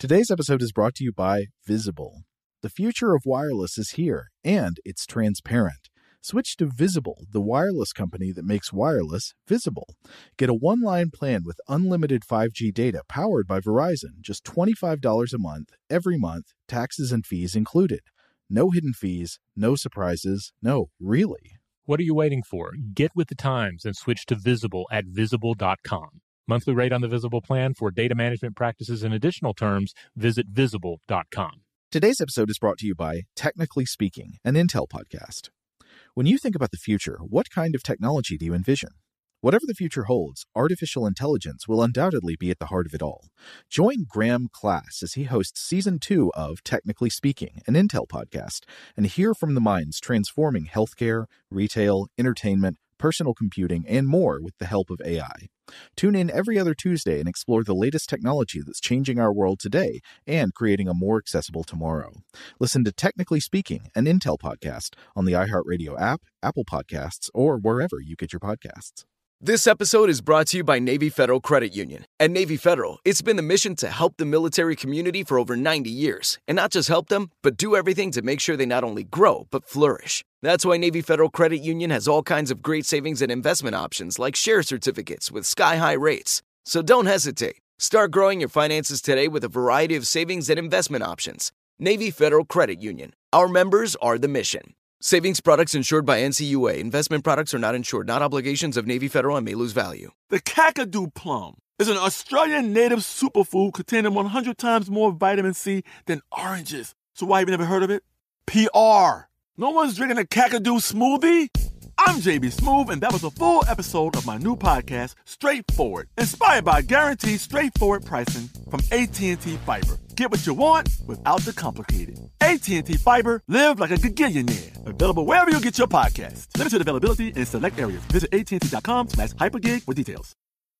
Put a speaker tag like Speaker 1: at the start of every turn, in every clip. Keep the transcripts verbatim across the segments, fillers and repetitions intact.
Speaker 1: Today's episode is brought to you by Visible. The future of wireless is here, and it's transparent. Switch to Visible, the wireless company that makes wireless visible. Get a one-line plan with unlimited five G data powered by Verizon, just twenty-five dollars a month, every month, taxes and fees included. No hidden fees, no surprises, no, really.
Speaker 2: What are you waiting for? Get with the times and switch to Visible at visible dot com. Monthly rate on the Visible plan for data management practices and additional terms, visit visible dot com.
Speaker 1: Today's episode is brought to you by Technically Speaking, an Intel podcast. When you think about the future, what kind of technology do you envision? Whatever the future holds, artificial intelligence will undoubtedly be at the heart of it all. Join Graham Class as he hosts Season two of Technically Speaking, an Intel podcast, and hear from the minds transforming healthcare, retail, entertainment, personal computing, and more with the help of A I. Tune in every other Tuesday and explore the latest technology that's changing our world today and creating a more accessible tomorrow. Listen to Technically Speaking, an Intel podcast on the iHeartRadio app, Apple Podcasts, or wherever you get your podcasts.
Speaker 3: This episode is brought to you by Navy Federal Credit Union. At Navy Federal, it's been the mission to help the military community for over ninety years. And not just help them, but do everything to make sure they not only grow, but flourish. That's why Navy Federal Credit Union has all kinds of great savings and investment options like share certificates with sky-high rates. So don't hesitate. Start growing your finances today with a variety of savings and investment options. Navy Federal Credit Union. Our members are the mission. Savings products insured by N C U A. Investment products are not insured, not obligations of Navy Federal and may lose value.
Speaker 4: The Kakadu plum is an Australian native superfood containing one hundred times more vitamin C than oranges. So why have you never heard of it? P R. No one's drinking a Kakadu smoothie? I'm J B Smoove, and that was a full episode of my new podcast, Straightforward, inspired by guaranteed straightforward pricing from A T and T Fiber. Get what you want without the complicated. A T and T Fiber, live like a gigillionaire. Available wherever you get your podcasts. Limited availability in select areas. Visit A T and T dot com slash hypergig for details.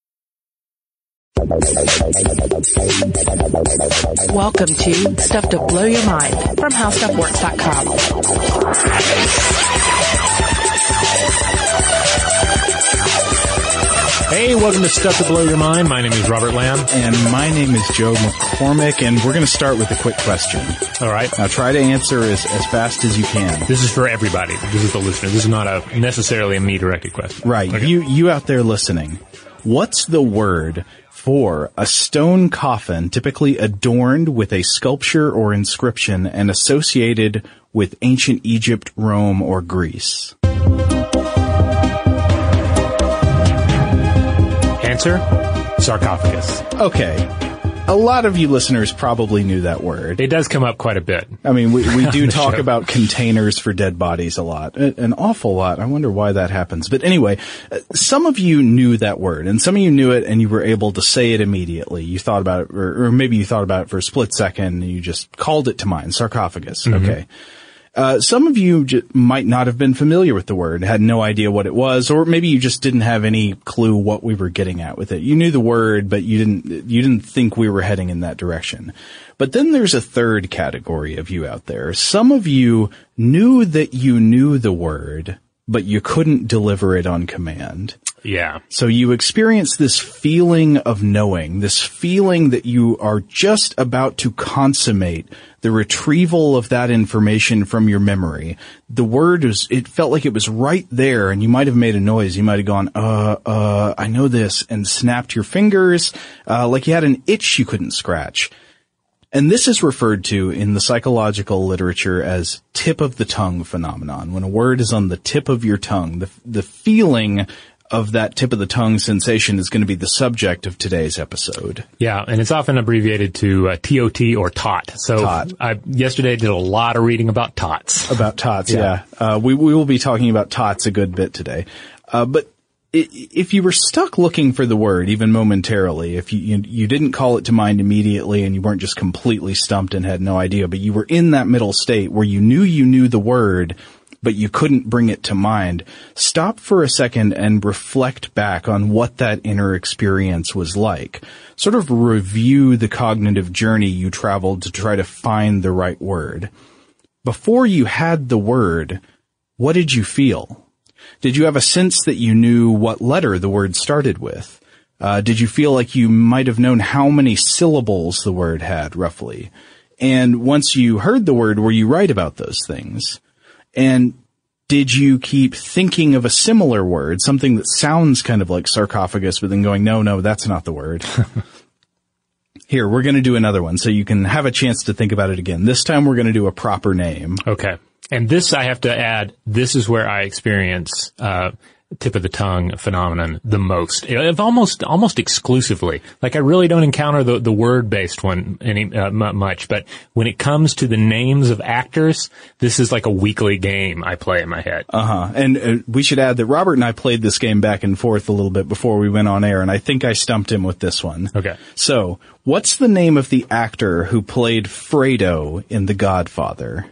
Speaker 5: Welcome to Stuff to Blow Your Mind from How Stuff Works dot com.
Speaker 2: Hey, welcome to Stuff to Blow Your Mind. My name is Robert Lamb.
Speaker 6: And my name is Joe McCormick, and we're going to start with a quick question.
Speaker 2: All right.
Speaker 6: Now try to answer as, as fast as you can.
Speaker 2: This is for everybody. This is the listener. This is not a necessarily a me-directed question.
Speaker 6: Right.
Speaker 2: Okay.
Speaker 6: You, you out there listening, what's the word for a stone coffin typically adorned with a sculpture or inscription and associated with ancient Egypt, Rome, or Greece?
Speaker 2: Answer, sarcophagus.
Speaker 6: Okay. A lot of you listeners probably knew that word.
Speaker 2: It does come up quite a bit.
Speaker 6: I mean, we, we do talk
Speaker 2: show.
Speaker 6: about containers for dead bodies a lot. An awful lot. I wonder why that happens. But anyway, some of you knew that word, and some of you knew it and you were able to say it immediately. You thought about it, or, or maybe you thought about it for a split second and you just called it to mind, sarcophagus. Mm-hmm. Okay. Uh, some of you j- might not have been familiar with the word, had no idea what it was, or maybe you just didn't have any clue what we were getting at with it. You knew the word, but you didn't, you didn't think we were heading in that direction. But then there's a third category of you out there. Some of you knew that you knew the word, but you couldn't deliver it on command.
Speaker 2: Yeah.
Speaker 6: So you experience this feeling of knowing, this feeling that you are just about to consummate the retrieval of that information from your memory. The word was, it felt like it was right there, and you might have made a noise. You might have gone, uh, uh, I know this, and snapped your fingers, uh, like you had an itch you couldn't scratch. And this is referred to in the psychological literature as tip of the tongue phenomenon. When a word is on the tip of your tongue, the, the feeling of that tip of the tongue sensation is going to be the subject of today's episode.
Speaker 2: Yeah, and it's often abbreviated to uh, T O T or T O T. So
Speaker 6: Tot.
Speaker 2: I yesterday I did a lot of reading about T O Ts.
Speaker 6: About T O Ts, yeah. yeah. Uh, we, we will be talking about T O Ts a good bit today. Uh, but if you were stuck looking for the word, even momentarily, if you, you you didn't call it to mind immediately and you weren't just completely stumped and had no idea, but you were in that middle state where you knew you knew the word, but you couldn't bring it to mind, stop for a second and reflect back on what that inner experience was like. Sort of review the cognitive journey you traveled to try to find the right word. Before you had the word, what did you feel? Did you have a sense that you knew what letter the word started with? Uh, did you feel like you might have known how many syllables the word had, roughly? And once you heard the word, were you right about those things? And did you keep thinking of a similar word, something that sounds kind of like sarcophagus, but then going, no, no, that's not the word? Here, we're going to do another one so you can have a chance to think about it again. This time we're going to do a proper name.
Speaker 2: Okay. And this, I have to add, this is where I experience uh tip of the tongue phenomenon the most. I've almost, almost exclusively. Like I really don't encounter the, the word-based one any, uh, m- much, but when it comes to the names of actors, this is like a weekly game I play in my head.
Speaker 6: Uh-huh. And uh, we should add that Robert and I played this game back and forth a little bit before we went on air, and I think I stumped him with this one.
Speaker 2: Okay.
Speaker 6: So, what's the name of the actor who played Fredo in The Godfather?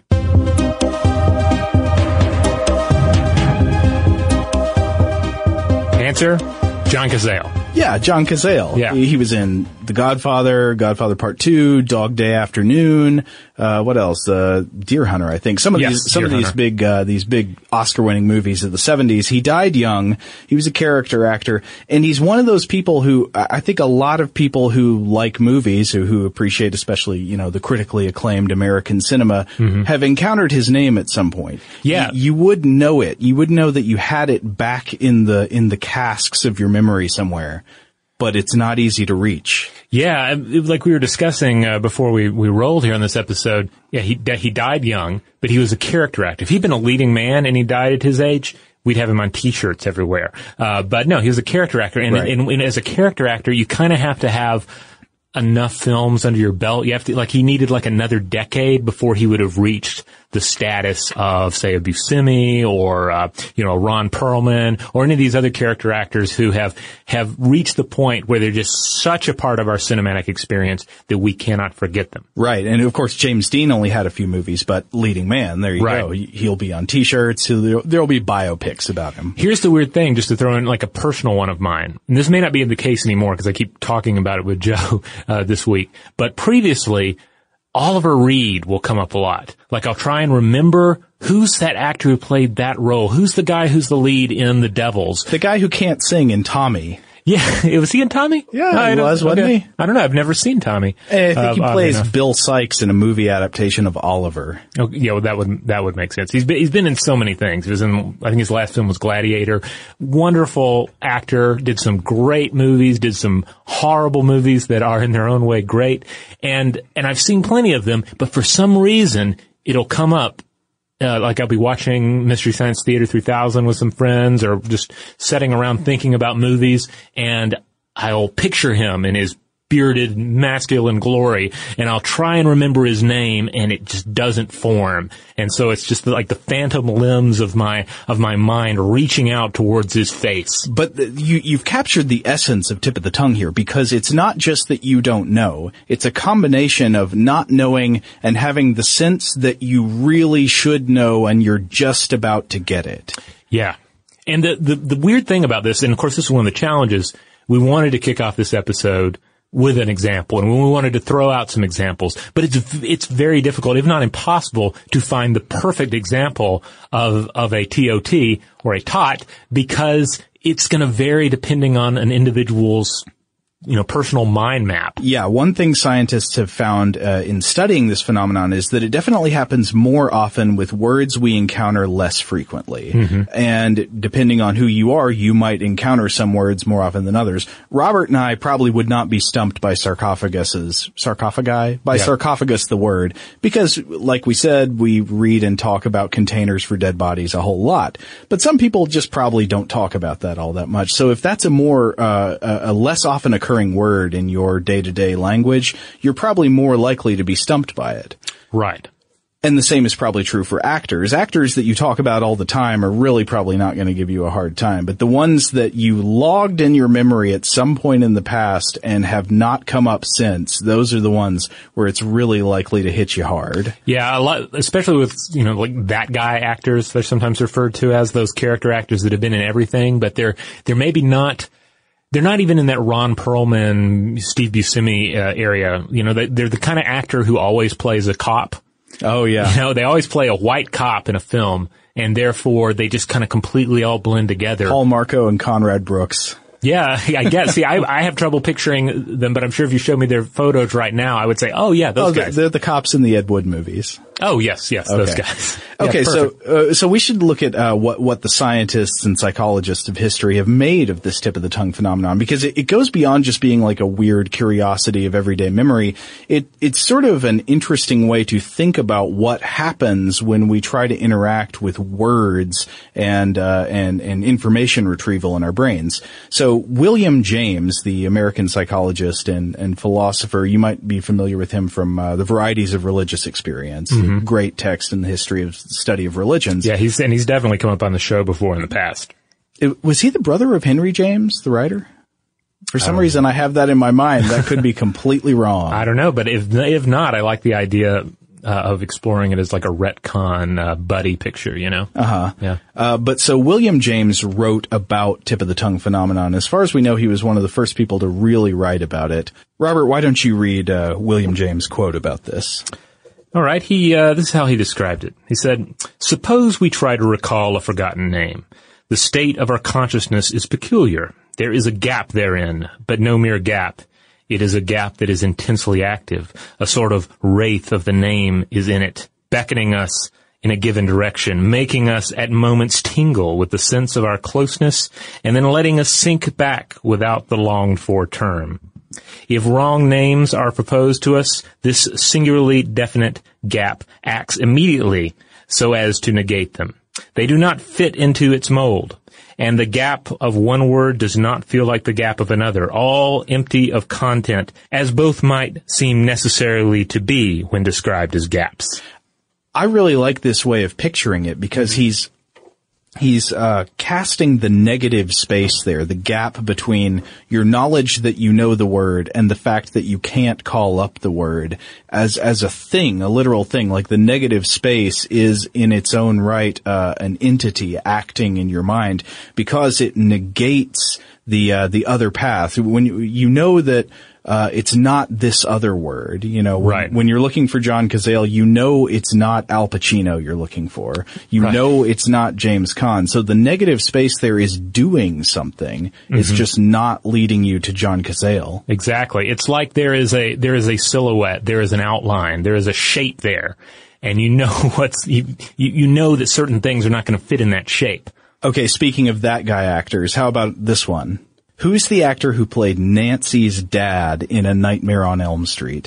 Speaker 2: Answer, John Cazale.
Speaker 6: Yeah, John Cazale.
Speaker 2: Yeah.
Speaker 6: He, he was in The Godfather, Godfather Part Two, Dog Day Afternoon, uh, what else? Uh, Deer Hunter, I think. Some of
Speaker 2: Yes,
Speaker 6: these, some
Speaker 2: Deer
Speaker 6: of these
Speaker 2: Hunter.
Speaker 6: big, uh, these big Oscar-winning movies of the seventies. He died young. He was a character actor. And he's one of those people who, I I think a lot of people who like movies, who, who appreciate especially, you know, the critically acclaimed American cinema,
Speaker 2: Mm-hmm.
Speaker 6: have encountered his name at some point.
Speaker 2: Yeah.
Speaker 6: Y- you would know it. You would know that you had it back in the, in the casks of your memory somewhere. But it's not easy to reach.
Speaker 2: Yeah, it- like we were discussing uh, before we, we rolled here on this episode, yeah, he he died young, but he was a character actor. If he'd been a leading man and he died at his age, we'd have him on T-shirts everywhere. Uh, but no, he was a character actor. And,
Speaker 6: Right.
Speaker 2: and, and as a character actor, you kind of have to have enough films under your belt. You have to, like, he needed like another decade before he would have reached the status of, say, a Buscemi or, uh, you know, Ron Perlman or any of these other character actors who have, have reached the point where they're just such a part of our cinematic experience that we cannot forget them.
Speaker 6: Right. And of course, James Dean only had a few movies, but leading man, there you
Speaker 2: Right.
Speaker 6: go. He'll be on T-shirts. He'll, there'll be biopics about him.
Speaker 2: Here's the weird thing, just to throw in like a personal one of mine. And this may not be the case anymore because I keep talking about it with Joe uh, this week. But previously, Oliver Reed will come up a lot. Like I'll try and remember who's that actor who played that role. Who's the guy who's the lead in The Devils?
Speaker 6: The guy who can't sing in Tommy.
Speaker 2: Yeah, was he in Tommy?
Speaker 6: Yeah, he
Speaker 2: I don't-
Speaker 6: was, wasn't
Speaker 2: okay.
Speaker 6: he?
Speaker 2: I don't know. I've never seen Tommy.
Speaker 6: I think
Speaker 2: Uh,
Speaker 6: he
Speaker 2: oddly
Speaker 6: plays
Speaker 2: enough.
Speaker 6: Bill Sykes in a movie adaptation of Oliver.
Speaker 2: Oh, yeah, well, that would that would make sense. He's been, he's been in so many things. He was in, I think his last film was Gladiator. Wonderful actor. Did some great movies. Did some horrible movies that are in their own way great. And and I've seen plenty of them. But for some reason, it'll come up. Uh, like I'll be watching Mystery Science Theater three thousand with some friends, or just sitting around thinking about movies, and I'll picture him in his bearded masculine glory, and I'll try and remember his name, and it just doesn't form. And so it's just like the phantom limbs of my of my mind reaching out towards his face.
Speaker 6: But the, you, you've captured the essence of Tip of the Tongue here, because it's not just that you don't know. It's a combination of not knowing and having the sense that you really should know and you're just about to get it.
Speaker 2: Yeah. And the, the, the weird thing about this, and of course this is one of the challenges, we wanted to kick off this episode with an example, and we wanted to throw out some examples, but it's it's very difficult, if not impossible, to find the perfect example of of a T O T or a T O T, because it's going to vary depending on an individual's, you know, personal mind map.
Speaker 6: Yeah, one thing scientists have found uh, in studying this phenomenon is that it definitely happens more often with words we encounter less frequently. Mm-hmm. And depending on who you are, you might encounter some words more often than others. Robert and I probably would not be stumped by sarcophagus's, sarcophagi? By
Speaker 2: yeah.
Speaker 6: sarcophagus, the word, because like we said, we read and talk about containers for dead bodies a whole lot. But some people just probably don't talk about that all that much. So if that's a more, uh, a, a less often occurring word in your day-to-day language, you're probably more likely to be stumped by it.
Speaker 2: Right.
Speaker 6: And the same is probably true for actors. Actors that you talk about all the time are really probably not going to give you a hard time. But the ones that you logged in your memory at some point in the past and have not come up since, those are the ones where it's really likely to hit you hard.
Speaker 2: Yeah, a lot, especially with, you know, like that guy actors, they're sometimes referred to as those character actors that have been in everything, but they're, they're maybe not, they're not even in that Ron Perlman, Steve Buscemi uh, area. You know, they, they're the kind of actor who always plays a cop.
Speaker 6: Oh, yeah.
Speaker 2: You know, they always play a white cop in a film, and therefore they just kind of completely all blend together.
Speaker 6: Paul Marco and Conrad Brooks.
Speaker 2: Yeah, I guess. See, I, I have trouble picturing them, but I'm sure if you showed me their photos right now, I would say, oh, yeah, those
Speaker 6: oh,
Speaker 2: guys.
Speaker 6: They're the cops in the Ed Wood movies.
Speaker 2: Oh, yes, yes,
Speaker 6: okay.
Speaker 2: those guys. Yeah,
Speaker 6: okay,
Speaker 2: perfect.
Speaker 6: so uh, so we should look at uh, what what the scientists and psychologists of history have made of this tip of the tongue phenomenon, because it, it goes beyond just being like a weird curiosity of everyday memory. It it's sort of an interesting way to think about what happens when we try to interact with words and uh, and and information retrieval in our brains. So William James, the American psychologist and and philosopher, you might be familiar with him from uh, The Varieties of Religious Experience. Mm-hmm. Great text in the history of study of religions.
Speaker 2: Yeah, he's and he's definitely come up on the show before in the past.
Speaker 6: It, was he the brother of Henry James, the writer? For some reason, know. I have that in my mind. That could be completely wrong.
Speaker 2: I don't know, but if if not, I like the idea uh, of exploring it as like a retcon uh, buddy picture, you know?
Speaker 6: Uh-huh.
Speaker 2: Yeah.
Speaker 6: Uh, but so William James wrote about tip of the tongue phenomenon. As far as we know, he was one of the first people to really write about it. Robert, why don't you read uh, William James' quote about this?
Speaker 2: All right, he, uh, this is how he described it. He said, "Suppose we try to recall a forgotten name. The state of our consciousness is peculiar. There is a gap therein, but no mere gap. It is a gap that is intensely active. A sort of wraith of the name is in it, beckoning us in a given direction, making us at moments tingle with the sense of our closeness, and then letting us sink back without the longed-for term. If wrong names are proposed to us, this singularly definite gap acts immediately so as to negate them. They do not fit into its mold, and the gap of one word does not feel like the gap of another, all empty of content, as both might seem necessarily to be when described as gaps."
Speaker 6: I really like this way of picturing it because he's He's uh casting the negative space there, the gap between your knowledge that you know the word and the fact that you can't call up the word as as a thing, a literal thing. Like the negative space is in its own right uh an entity acting in your mind because it negates the uh the other path. When you, you know that Uh, it's not this other word, you know, when,
Speaker 2: right.
Speaker 6: when you're looking for John Cazale, you know it's not Al Pacino you're looking for. You right. know it's not James Caan. So the negative space there is doing something. Mm-hmm. It's just not leading you to John Cazale.
Speaker 2: Exactly. It's like there is a, there is a silhouette, there is an outline, there is a shape there. And you know what's, you, you know that certain things are not going to fit in that shape.
Speaker 6: Okay, speaking of that guy actors, how about this one? Who's the actor who played Nancy's dad in A Nightmare on Elm Street?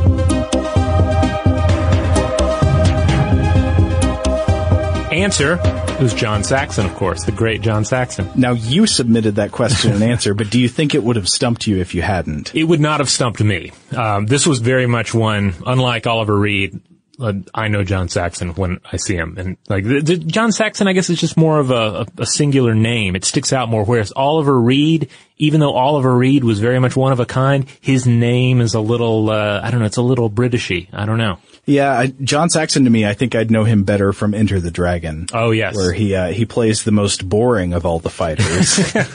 Speaker 2: Answer, it was John Saxon, of course, the great John Saxon.
Speaker 6: Now, you submitted that question and answer, but do you think it would have stumped you if you hadn't?
Speaker 2: It would not have stumped me. Um, this was very much one, unlike Oliver Reed, Uh, I know John Saxon when I see him. And like, the, the, John Saxon, I guess, is just more of a, a, a singular name. It sticks out more. Whereas Oliver Reed, even though Oliver Reed was very much one of a kind, his name is a little, uh, I don't know, it's a little Britishy. I don't know.
Speaker 6: Yeah, I, John Saxon to me, I think I'd know him better from Enter the Dragon.
Speaker 2: Oh, yes.
Speaker 6: Where he, uh, he plays the most boring of all the fighters.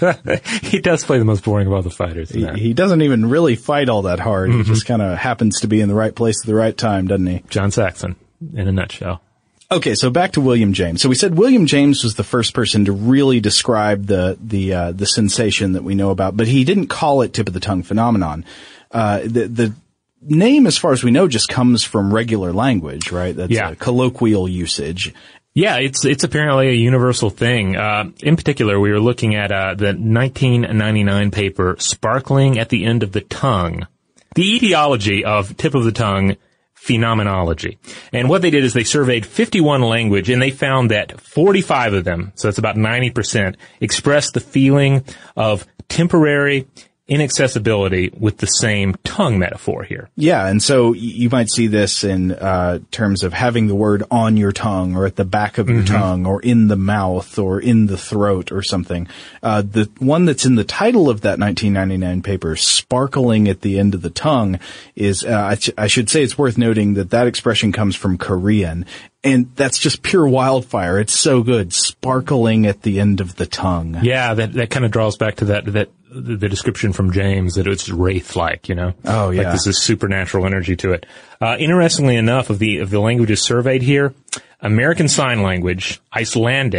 Speaker 2: He does play the most boring of all the fighters.
Speaker 6: He, he doesn't even really fight all that hard. Mm-hmm. He just kind of happens to be in the right place at the right time, doesn't he?
Speaker 2: John Saxon, in a nutshell.
Speaker 6: Okay, so back to William James. So we said William James was the first person to really describe the, the, uh, the sensation that we know about, but he didn't call it tip of the tongue phenomenon. Uh, the, the, name, as far as we know, just comes from regular language, right? That's
Speaker 2: yeah.
Speaker 6: a colloquial usage.
Speaker 2: Yeah, it's it's apparently a universal thing. Uh, in particular, we were looking at uh, the nineteen ninety-nine paper, Sparkling at the End of the Tongue, the etiology of tip of the tongue phenomenology. And what they did is they surveyed fifty-one language, and they found that forty-five of them, so that's about ninety percent, expressed the feeling of temporary inaccessibility with the same tongue metaphor here.
Speaker 6: Yeah, and so you might see this in uh terms of having the word on your tongue or at the back of your mm-hmm. tongue or in the mouth or in the throat or something. Uh the one that's in the title of that nineteen ninety-nine paper, Sparkling at the End of the Tongue, is uh, I, ch- I should say it's worth noting that that expression comes from Korean. And that's just pure wildfire. It's so good. Sparkling at the end of the tongue.
Speaker 2: Yeah, that that kind of draws back to that that the description from James that it's wraith-like, you know.
Speaker 6: Oh yeah.
Speaker 2: Like there's this supernatural energy to it. Uh, interestingly enough, of the of the languages surveyed here, American Sign Language, Icelandic,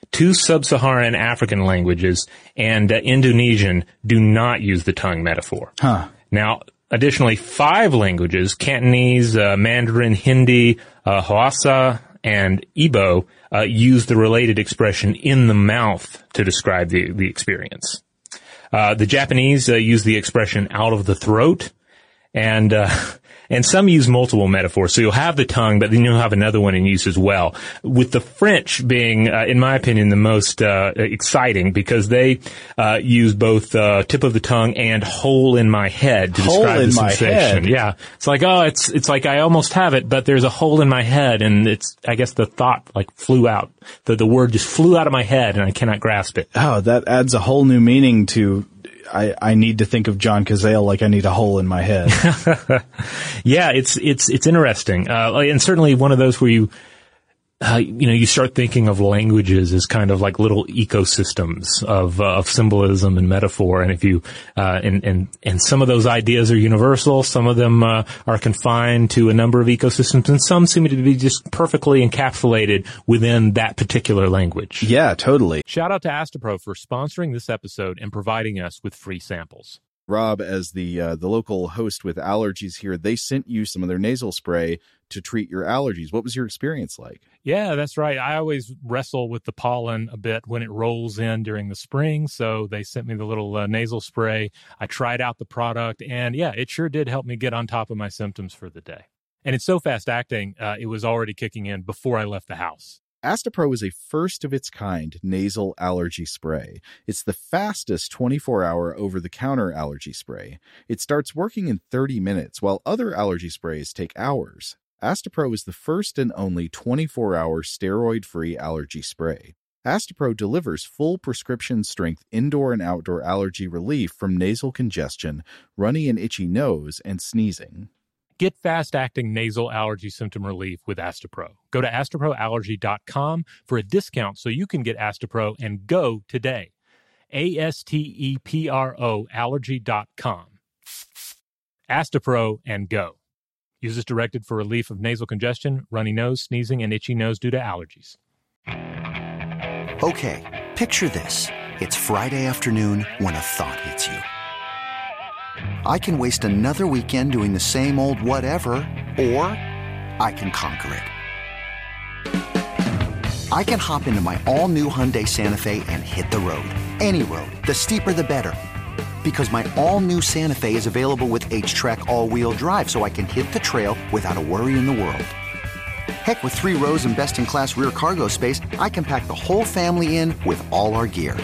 Speaker 2: Two sub-Saharan African languages and uh, Indonesian do not use the tongue metaphor.
Speaker 6: Huh.
Speaker 2: Now, additionally, five languages, Cantonese, uh, Mandarin, Hindi, uh, Hausa, and Igbo, uh, use the related expression in the mouth to describe the, the experience. Uh, the Japanese uh, use the expression out of the throat, and uh, and some use multiple metaphors. So you'll have the tongue, but then you'll have another one in use as well. With the French being, uh, in my opinion, the most uh, exciting because they uh, use both uh, tip of the tongue and hole in my head to
Speaker 6: hole
Speaker 2: describe
Speaker 6: in
Speaker 2: the
Speaker 6: my
Speaker 2: sensation.
Speaker 6: head.
Speaker 2: Yeah, it's like oh, it's it's like I almost have it, but there's a hole in my head, and it's I guess the thought like flew out. The the word just flew out of my head, and I cannot grasp it.
Speaker 6: Oh, that adds a whole new meaning to. I, I need to think of John Cazale like I need a hole in my head.
Speaker 2: Yeah, it's it's it's interesting, uh, and certainly one of those where you, uh, you know, you start thinking of languages as kind of like little ecosystems of uh, of symbolism and metaphor, and if you uh, and and and some of those ideas are universal, some of them uh, are confined to a number of ecosystems, and some seem to be just perfectly encapsulated within that particular language.
Speaker 6: Yeah, totally.
Speaker 2: Shout out to Astapro for sponsoring this episode and providing us with free samples.
Speaker 1: Rob, as the uh, the local host with allergies here, they sent you some of their nasal spray to treat your allergies. What was your experience like?
Speaker 2: Yeah, that's right. I always wrestle with the pollen a bit when it rolls in during the spring, so they sent me the little uh, nasal spray. I tried out the product, and yeah, it sure did help me get on top of my symptoms for the day. And it's so fast-acting, uh, it was already kicking in before I left the house.
Speaker 1: Astapro is a first-of-its-kind nasal allergy spray. It's the fastest twenty-four hour over-the-counter allergy spray. It starts working in thirty minutes, while other allergy sprays take hours. Astapro is the first and only twenty-four hour steroid-free allergy spray. Astapro delivers full prescription-strength indoor and outdoor allergy relief from nasal congestion, runny and itchy nose, and sneezing.
Speaker 2: Get fast-acting nasal allergy symptom relief with Astapro. Go to astapro allergy dot com for a discount so you can get Astapro and go today. A S T E P R O allergy dot com. Astapro and go. Use as directed for relief of nasal congestion, runny nose, sneezing, and itchy nose due to allergies.
Speaker 7: Okay, picture this. It's Friday afternoon when a thought hits you. I can waste another weekend doing the same old whatever, or I can conquer it. I can hop into my all-new Hyundai Santa Fe and hit the road. Any road. The steeper, the better. Because my all-new Santa Fe is available with H-Track all-wheel drive, so I can hit the trail without a worry in the world. Heck, with three rows and best-in-class rear cargo space, I can pack the whole family in with all our gear.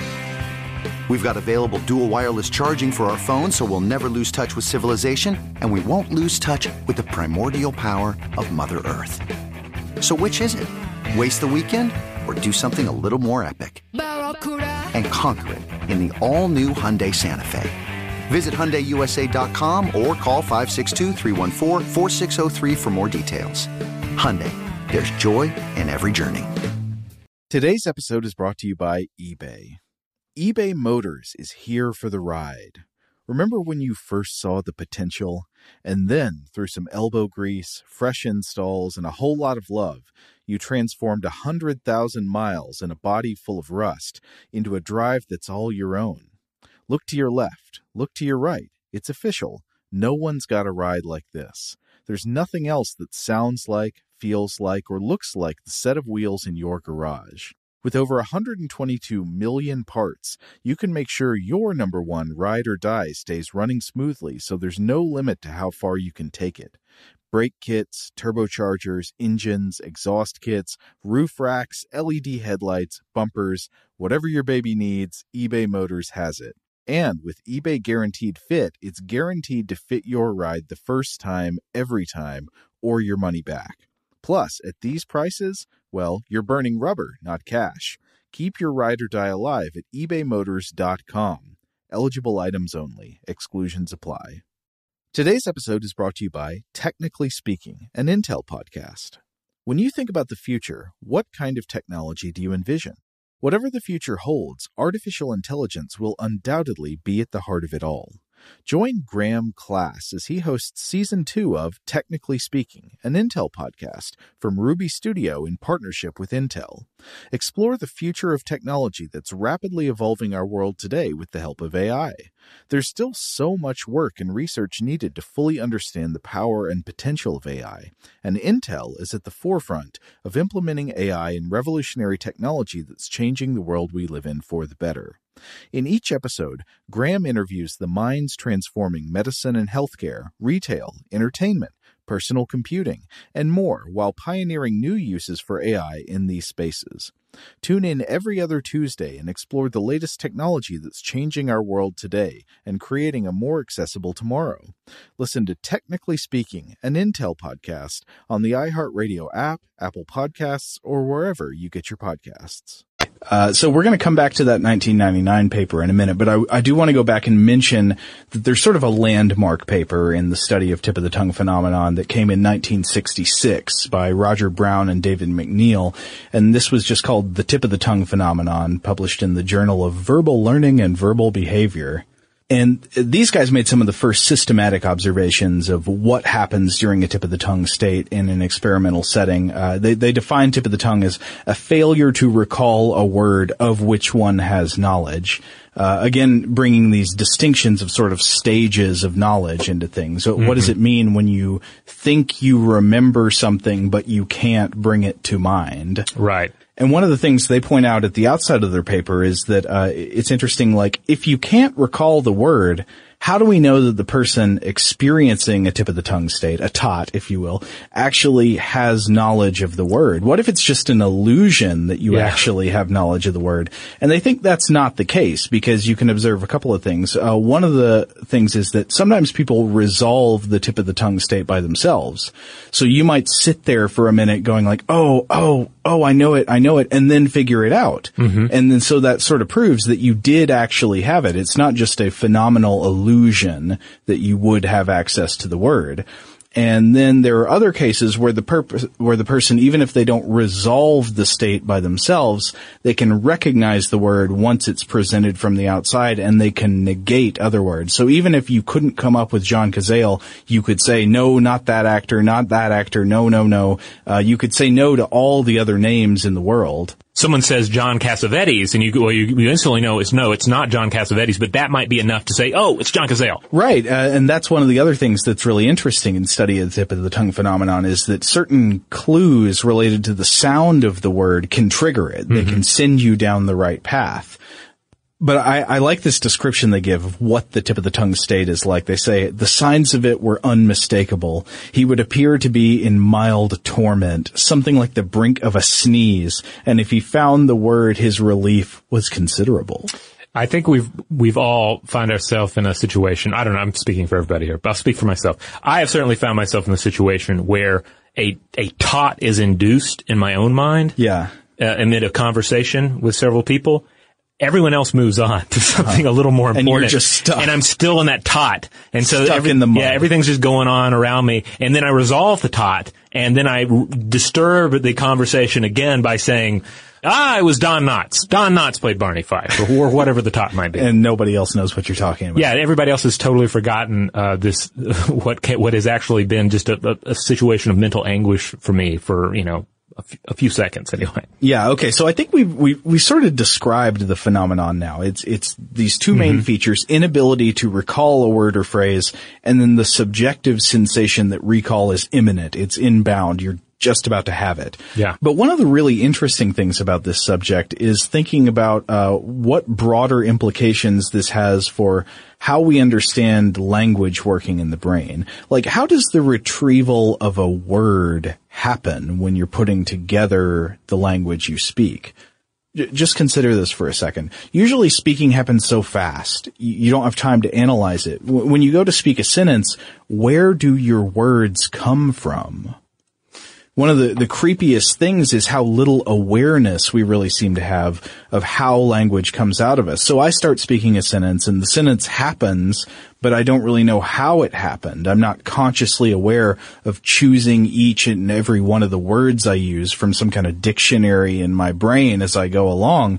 Speaker 7: We've got available dual wireless charging for our phones, so we'll never lose touch with civilization, and we won't lose touch with the primordial power of Mother Earth. So which is it? Waste the weekend or do something a little more epic? And conquer it in the all-new Hyundai Santa Fe. Visit Hyundai U S A dot com or call five six two, three one four, four six zero three for more details. Hyundai, there's joy in every journey.
Speaker 1: Today's episode is brought to you by eBay. eBay Motors is here for the ride. Remember when you first saw the potential? And then, through some elbow grease, fresh installs, and a whole lot of love, you transformed one hundred thousand miles and a body full of rust into a drive that's all your own. Look to your left. Look to your right. It's official. No one's got a ride like this. There's nothing else that sounds like, feels like, or looks like the set of wheels in your garage. With over one hundred twenty-two million parts, you can make sure your number one ride or die stays running smoothly, so there's no limit to how far you can take it. Brake kits, turbochargers, engines, exhaust kits, roof racks, L E D headlights, bumpers, whatever your baby needs, eBay Motors has it. And with eBay Guaranteed Fit, it's guaranteed to fit your ride the first time, every time, or your money back. Plus, at these prices, well, you're burning rubber, not cash. Keep your ride or die alive at ebay motors dot com. Eligible items only. Exclusions apply. Today's episode is brought to you by Technically Speaking, an Intel podcast. When you think about the future, what kind of technology do you envision? Whatever the future holds, artificial intelligence will undoubtedly be at the heart of it all. Join Graham Class as he hosts Season two of Technically Speaking, an Intel podcast from Ruby Studio in partnership with Intel. Explore the future of technology that's rapidly evolving our world today with the help of A I. There's still so much work and research needed to fully understand the power and potential of A I, and Intel is at the forefront of implementing A I in revolutionary technology that's changing the world we live in for the better. In each episode, Graham interviews the minds transforming medicine and healthcare, retail, entertainment, personal computing, and more while pioneering new uses for A I in these spaces. Tune in every other Tuesday and explore the latest technology that's changing our world today and creating a more accessible tomorrow. Listen to Technically Speaking, an Intel podcast on the iHeartRadio app, Apple Podcasts, or wherever you get your podcasts.
Speaker 6: Uh, so we're going to come back to that nineteen ninety-nine paper in a minute, but I, I do want to go back and mention that there's sort of a landmark paper in the study of tip-of-the-tongue phenomenon that came in nineteen sixty-six by Roger Brown and David McNeil, and this was just called The Tip-of-the-Tongue Phenomenon, published in the Journal of Verbal Learning and Verbal Behavior. And these guys made some of the first systematic observations of what happens during a tip-of-the-tongue state in an experimental setting. Uh, they, they define tip-of-the-tongue as a failure to recall a word of which one has knowledge. Uh, again, bringing these distinctions of sort of stages of knowledge into things. So mm-hmm. What does it mean when you think you remember something, but you can't bring it to mind?
Speaker 2: Right.
Speaker 6: And one of the things they point out at the outset of their paper is that uh it's interesting, like, if you can't recall the word, how do we know that the person experiencing a tip-of-the-tongue state, a T O T, if you will, actually has knowledge of the word? What if it's just an illusion that you yeah. actually have knowledge of the word? And they think that's not the case, because you can observe a couple of things. Uh, one of the things is that sometimes people resolve the tip-of-the-tongue state by themselves. So you might sit there for a minute going like, oh, oh, oh, I know it, I know it, and then figure it out. Mm-hmm. And then so that sort of proves that you did actually have it. It's not just a phenomenal illusion that you would have access to the word. And then there are other cases where the purpose, where the person, even if they don't resolve the state by themselves, they can recognize the word once it's presented from the outside, and they can negate other words. So even if you couldn't come up with John Cazale, you could say, no, not that actor, not that actor, no, no, no. Uh, you could say no to all the other names in the world.
Speaker 2: Someone says John Cassavetes, and you, well, you, you instantly know it's no, it's not John Cassavetes, but that might be enough to say, oh, it's John Cazale.
Speaker 6: Right, uh, and that's one of the other things that's really interesting in study of the tip-of-the-tongue phenomenon is that certain clues related to the sound of the word can trigger it. Mm-hmm. They can send you down the right path. But I, I like this description they give of what the tip-of-the-tongue state is like. They say, the signs of it were unmistakable. He would appear to be in mild torment, something like the brink of a sneeze, and if he found the word, his relief was considerable.
Speaker 2: I think we've we've all found ourselves in a situation, I don't know, I'm speaking for everybody here, but I'll speak for myself. I have certainly found myself in a situation where a, a tot is induced in my own mind.
Speaker 6: Yeah.
Speaker 2: Uh, amid a conversation with several people. Everyone else moves on to something uh-huh. a little more important.
Speaker 6: And you're just stuck.
Speaker 2: And I'm still in that tot. And so
Speaker 6: stuck
Speaker 2: every,
Speaker 6: in the mud.
Speaker 2: Yeah, everything's just going on around me. And then I resolve the tot. And then I r- disturb the conversation again by saying, ah, it was Don Knotts. Don Knotts played Barney Fife, or, or whatever the tot might be.
Speaker 6: And nobody else knows what you're talking about.
Speaker 2: Yeah, everybody else has totally forgotten uh this, what ca- what has actually been just a, a, a situation of mental anguish for me for, you know, A, f- a few seconds anyway.
Speaker 6: Yeah, okay. So I think we've, we, we sort of described the phenomenon now. It's, it's these two main mm-hmm. features, inability to recall a word or phrase, and then the subjective sensation that recall is imminent. It's inbound. You're just about to have it.
Speaker 2: Yeah.
Speaker 6: But one of the really interesting things about this subject is thinking about, uh, what broader implications this has for how we understand language working in the brain. Like, how does the retrieval of a word happen when you're putting together the language you speak? J- just consider this for a second. Usually speaking happens so fast, you don't have time to analyze it. W- when you go to speak a sentence, where do your words come from? One of the, the creepiest things is how little awareness we really seem to have of how language comes out of us. So I start speaking a sentence and the sentence happens, but I don't really know how it happened. I'm not consciously aware of choosing each and every one of the words I use from some kind of dictionary in my brain as I go along.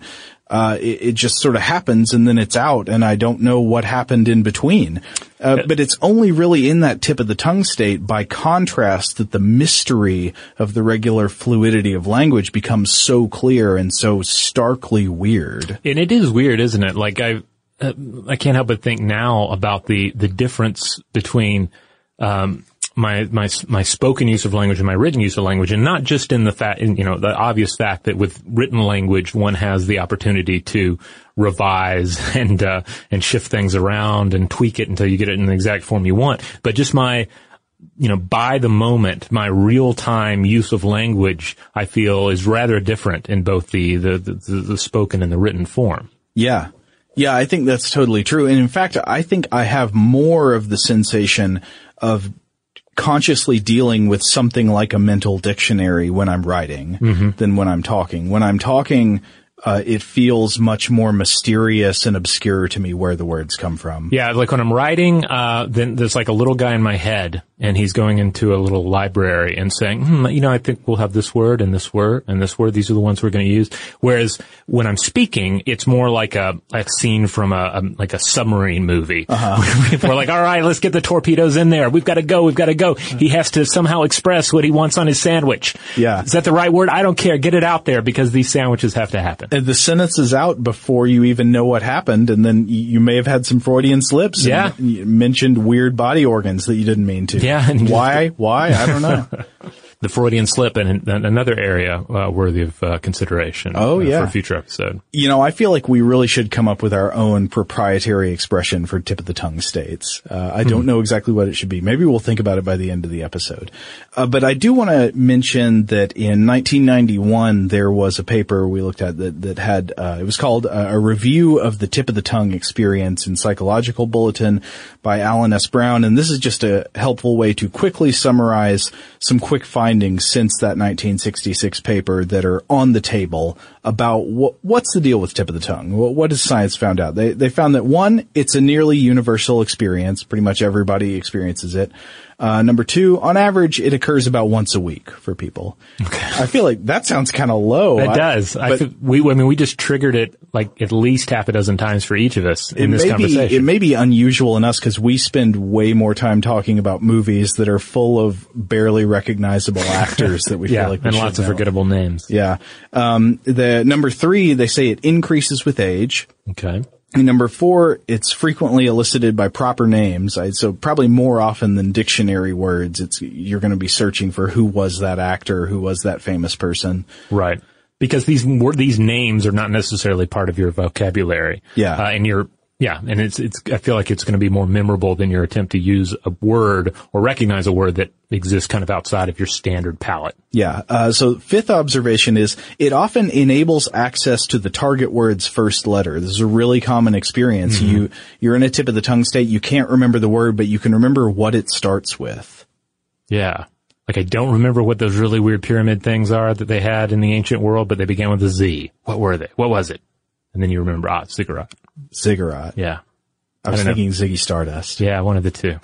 Speaker 6: Uh, it, it just sort of happens and then it's out and I don't know what happened in between. Uh, but it's only really in that tip of the tongue state by contrast that the mystery of the regular fluidity of language becomes so clear and so starkly weird.
Speaker 2: And it is weird, isn't it? Like I, uh, I can't help but think now about the, the difference between, um, my, my, my spoken use of language and my written use of language, and not just in the fact, you know, the obvious fact that with written language, one has the opportunity to revise and, uh, and shift things around and tweak it until you get it in the exact form you want. But just my, you know, by the moment, my real time use of language, I feel is rather different in both the, the, the, the spoken and the written form.
Speaker 6: Yeah. Yeah, I think that's totally true. And in fact, I think I have more of the sensation of consciously dealing with something like a mental dictionary when I'm writing mm-hmm. than when I'm talking. When I'm talking, uh, it feels much more mysterious and obscure to me where the words come from.
Speaker 2: Yeah, like when I'm writing, uh, then there's like a little guy in my head and he's going into a little library and saying, hmm, you know, I think we'll have this word and this word and this word. These are the ones we're going to use. Whereas when I'm speaking, it's more like a, a scene from a, a like a submarine movie. Uh-huh. We're like, all right, let's get the torpedoes in there. We've got to go. We've got to go. He has to somehow express what he wants on his sandwich.
Speaker 6: Yeah.
Speaker 2: Is that the right word? I don't care. Get it out there because these sandwiches have to happen.
Speaker 6: And the sentence is out before you even know what happened. And then you may have had some Freudian slips.
Speaker 2: Yeah.
Speaker 6: And you mentioned weird body organs that you didn't mean to.
Speaker 2: Yeah. And
Speaker 6: Why? Why? I don't know.
Speaker 2: The Freudian slip and another area uh, worthy of uh, consideration
Speaker 6: oh,
Speaker 2: uh,
Speaker 6: yeah.
Speaker 2: for a future episode.
Speaker 6: You know, I feel like we really should come up with our own proprietary expression for tip of the tongue states. Uh, I don't hmm. know exactly what it should be. Maybe we'll think about it by the end of the episode. Uh, but I do want to mention that in nineteen ninety-one, there was a paper we looked at that, that had, uh, it was called uh, A Review of the Tip of the Tongue Experience in Psychological Bulletin by Alan S. Brown. And this is just a helpful way to quickly summarize some quick findings since that nineteen sixty-six paper that are on the table about what, what's the deal with tip of the tongue? What, what has science found out? They, they found that one, it's a nearly universal experience. Pretty much everybody experiences it. Uh, number two, on average, it occurs about once a week for people. Okay. I feel like that sounds kind of low.
Speaker 2: It does. I, I, we, I mean, we just triggered it like at least half a dozen times for each of us in this conversation.
Speaker 6: Be, it may be unusual in us because we spend way more time talking about movies that are full of barely recognizable actors that we
Speaker 2: yeah,
Speaker 6: feel like we
Speaker 2: and
Speaker 6: should
Speaker 2: lots
Speaker 6: know.
Speaker 2: of forgettable names.
Speaker 6: Yeah. Um, the number three, they say it increases with age.
Speaker 2: Okay.
Speaker 6: And number four, it's frequently elicited by proper names. So probably more often than dictionary words, it's, you're going to be searching for who was that actor, who was that famous person.
Speaker 2: Right. Because these, these names are not necessarily part of your vocabulary.
Speaker 6: Yeah.
Speaker 2: Uh, and you're, yeah, and it's, it's, I feel like it's going to be more memorable than your attempt to use a word or recognize a word that exists kind of outside of your standard palate.
Speaker 6: Yeah. Uh, so fifth observation is it often enables access to the target word's first letter. This is a really common experience. Mm-hmm. You, you're in a tip of the tongue state. You can't remember the word, but you can remember what it starts with.
Speaker 2: Yeah. Like I don't remember what those really weird pyramid things are that they had in the ancient world, but they began with a Z. What were they? What was it? And then you remember, ah, ziggurat.
Speaker 6: Ziggurat.
Speaker 2: Yeah.
Speaker 6: I was
Speaker 2: I
Speaker 6: thinking
Speaker 2: know.
Speaker 6: Ziggy Stardust.
Speaker 2: Yeah, one of the two.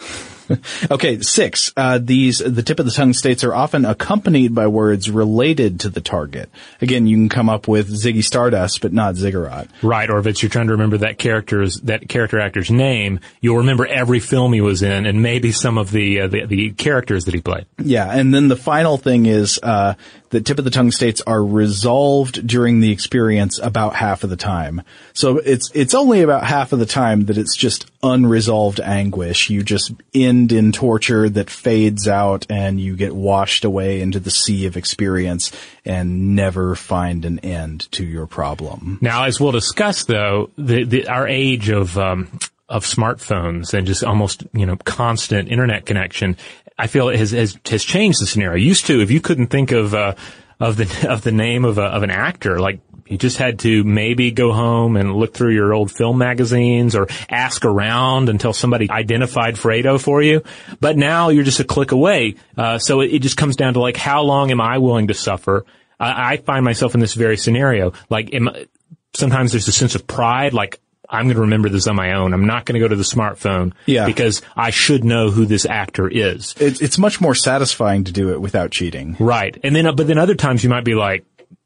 Speaker 6: Okay, six. Uh, these, the tip of the tongue states are often accompanied by words related to the target. Again, you can come up with Ziggy Stardust, but not Ziggurat.
Speaker 2: Right, or if it's you're trying to remember that character's, that character actor's name, you'll remember every film he was in and maybe some of the, uh, the, the characters that he played.
Speaker 6: Yeah, and then the final thing is, uh, the tip of the tongue states are resolved during the experience about half of the time. So it's, it's only about half of the time that it's just unresolved anguish. You just end in torture that fades out and you get washed away into the sea of experience and never find an end to your problem.
Speaker 2: Now, as we'll discuss though, the, the, our age of, um, of smartphones and just almost, you know, constant internet connection, I feel it has, has, has changed the scenario. Used to, if you couldn't think of, uh, of the, of the name of a, of an actor, like, you just had to maybe go home and look through your old film magazines or ask around until somebody identified Fredo for you. But now you're just a click away. Uh, so it, it just comes down to like, how long am I willing to suffer? I, I find myself in this very scenario. Like, am, sometimes there's a sense of pride, like, I'm going to remember this on my own. I'm not going to go to the smartphone
Speaker 6: yeah.
Speaker 2: because I should know who this actor is.
Speaker 6: It's, it's much more satisfying to do it without cheating.
Speaker 2: Right. And then, but then other times you might be like,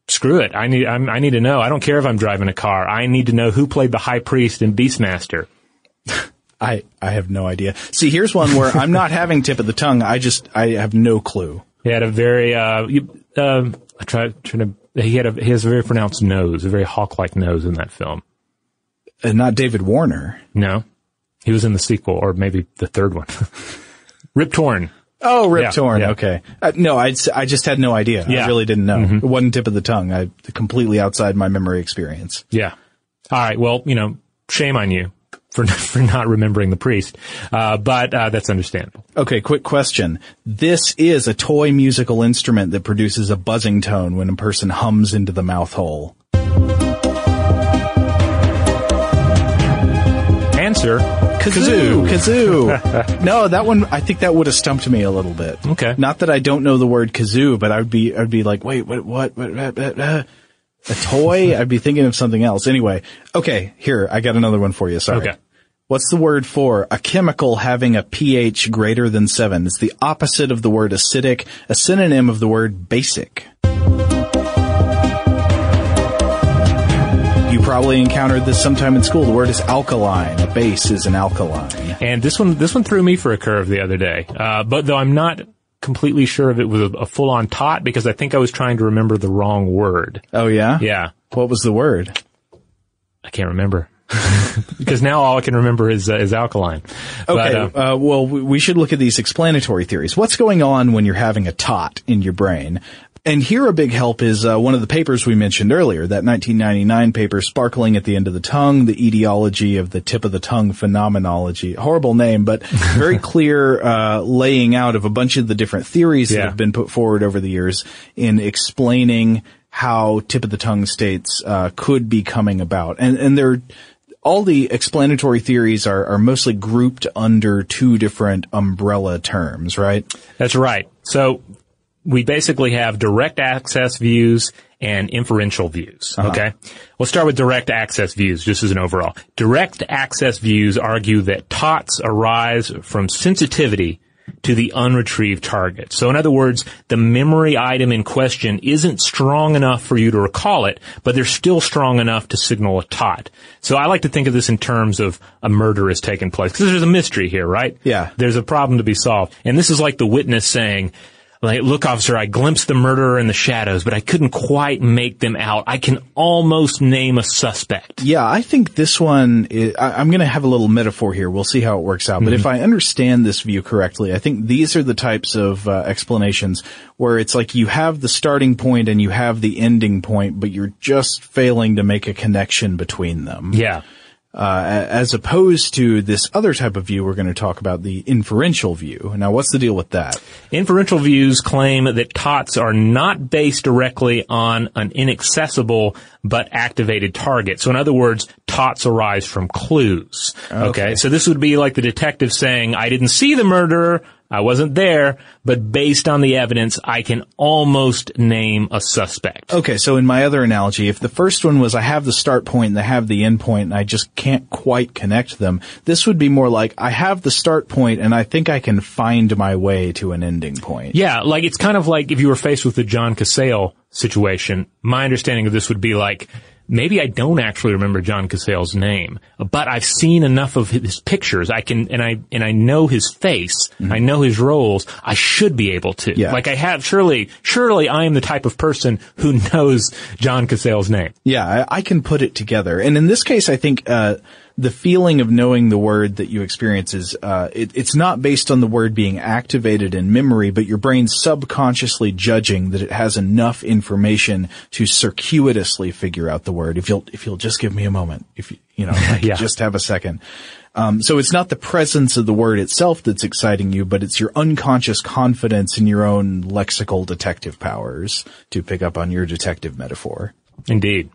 Speaker 2: screw it. I need, I'm, I need to know. I don't care if I'm driving a car. I need to know who played the high priest in Beastmaster.
Speaker 6: I, I have no idea. See, here's one where I'm not having tip of the tongue. I just, I have no clue.
Speaker 2: He had a very, uh, you, uh, I try, trying to, he had a, he has a very pronounced nose, a very hawk-like nose in that film.
Speaker 6: Uh, not David Warner.
Speaker 2: No. He was in the sequel, or maybe the third one. Rip Torn.
Speaker 6: Oh, Rip
Speaker 2: Yeah,
Speaker 6: Torn.
Speaker 2: yeah.
Speaker 6: Okay. Uh, no, I, I just had no idea.
Speaker 2: Yeah.
Speaker 6: I really didn't know.
Speaker 2: Mm-hmm.
Speaker 6: It wasn't tip of the tongue. I completely outside my memory experience.
Speaker 2: Yeah. All right. Well, you know, shame on you for for not remembering the priest. Uh, but uh, that's understandable.
Speaker 6: Okay, quick question. This is a toy musical instrument that produces a buzzing tone when a person hums into the mouth hole.
Speaker 2: Answer.
Speaker 6: Kazoo. Kazoo. No, that one, I think that would have stumped me a little bit.
Speaker 2: Okay.
Speaker 6: Not that I don't know the word kazoo, but I'd be, I'd be like, wait, what, what, what, what, what uh, a toy? I'd be thinking of something else. Anyway. Okay. Here, I got another one for you. Sorry.
Speaker 2: Okay.
Speaker 6: What's the word for a chemical having a pH greater than seven? It's the opposite of the word acidic, a synonym of the word basic. You probably encountered this sometime in school. The word is alkaline. A base is an alkaline.
Speaker 2: And this one, this one threw me for a curve the other day. Uh, but though I'm not completely sure if it was a, a full-on tot, because I think I was trying to remember the wrong word.
Speaker 6: Oh, yeah?
Speaker 2: Yeah.
Speaker 6: What was the word?
Speaker 2: I can't remember. Because now all I can remember is, uh, is alkaline.
Speaker 6: Okay,
Speaker 2: But, uh,
Speaker 6: uh, well, we should look at these explanatory theories. What's going on when you're having a tot in your brain? And here a big help is uh, one of the papers we mentioned earlier, that nineteen ninety-nine paper, Sparkling at the End of the Tongue, the etiology of the tip of the tongue phenomenology. Horrible name, but very clear uh laying out of a bunch of the different theories
Speaker 2: Yeah.
Speaker 6: that have been put forward over the years in explaining how tip of the tongue states uh could be coming about. And and they're all the explanatory theories are, are mostly grouped under two different umbrella terms, right?
Speaker 2: That's right. So we basically have direct access views and inferential views.
Speaker 6: Uh-huh.
Speaker 2: Okay. We'll start with direct access views just as an overall. Direct access views argue that tots arise from sensitivity to the unretrieved target. So in other words, the memory item in question isn't strong enough for you to recall it, but they're still strong enough to signal a tot. So I like to think of this in terms of a murder has taken place, because there's a mystery here, right?
Speaker 6: Yeah.
Speaker 2: There's a problem to be solved. And this is like the witness saying, like, look, officer, I glimpsed the murderer in the shadows, but I couldn't quite make them out. I can almost name a suspect.
Speaker 6: Yeah, I think this one is, I, I'm going to have a little metaphor here. We'll see how it works out. Mm-hmm. But if I understand this view correctly, I think these are the types of uh, explanations where it's like you have the starting point and you have the ending point, but you're just failing to make a connection between them.
Speaker 2: Yeah.
Speaker 6: Uh, as opposed to this other type of view, we're going to talk about the inferential view. Now, what's the deal with that?
Speaker 2: Inferential views claim that tots are not based directly on an inaccessible but activated target. So in other words, tots arise from clues. Okay.
Speaker 6: Okay.
Speaker 2: So this would be like the detective saying, I didn't see the murderer, I wasn't there, but based on the evidence, I can almost name a suspect.
Speaker 6: Okay, so in my other analogy, if the first one was I have the start point and I have the end point and I just can't quite connect them, this would be more like I have the start point and I think I can find my way to an ending point.
Speaker 2: Yeah, like it's kind of like if you were faced with the John Casale situation, my understanding of this would be like, maybe I don't actually remember John Casale's name, but I've seen enough of his pictures. I can, and I, and I know his face. Mm-hmm. I know his roles. I should be able to.
Speaker 6: Yeah.
Speaker 2: Like I have, surely, surely I am the type of person who knows John Casale's name.
Speaker 6: Yeah, I, I can put it together. And in this case, I think, uh, the feeling of knowing the word that you experience is, uh, it, it's not based on the word being activated in memory, but your brain subconsciously judging that it has enough information to circuitously figure out the word. If you'll, if you'll just give me a moment, if you, you know, like
Speaker 2: Yeah.
Speaker 6: just have a second. Um, so it's not the presence of the word itself that's exciting you, but it's your unconscious confidence in your own lexical detective powers, to pick up on your detective metaphor.
Speaker 2: Indeed.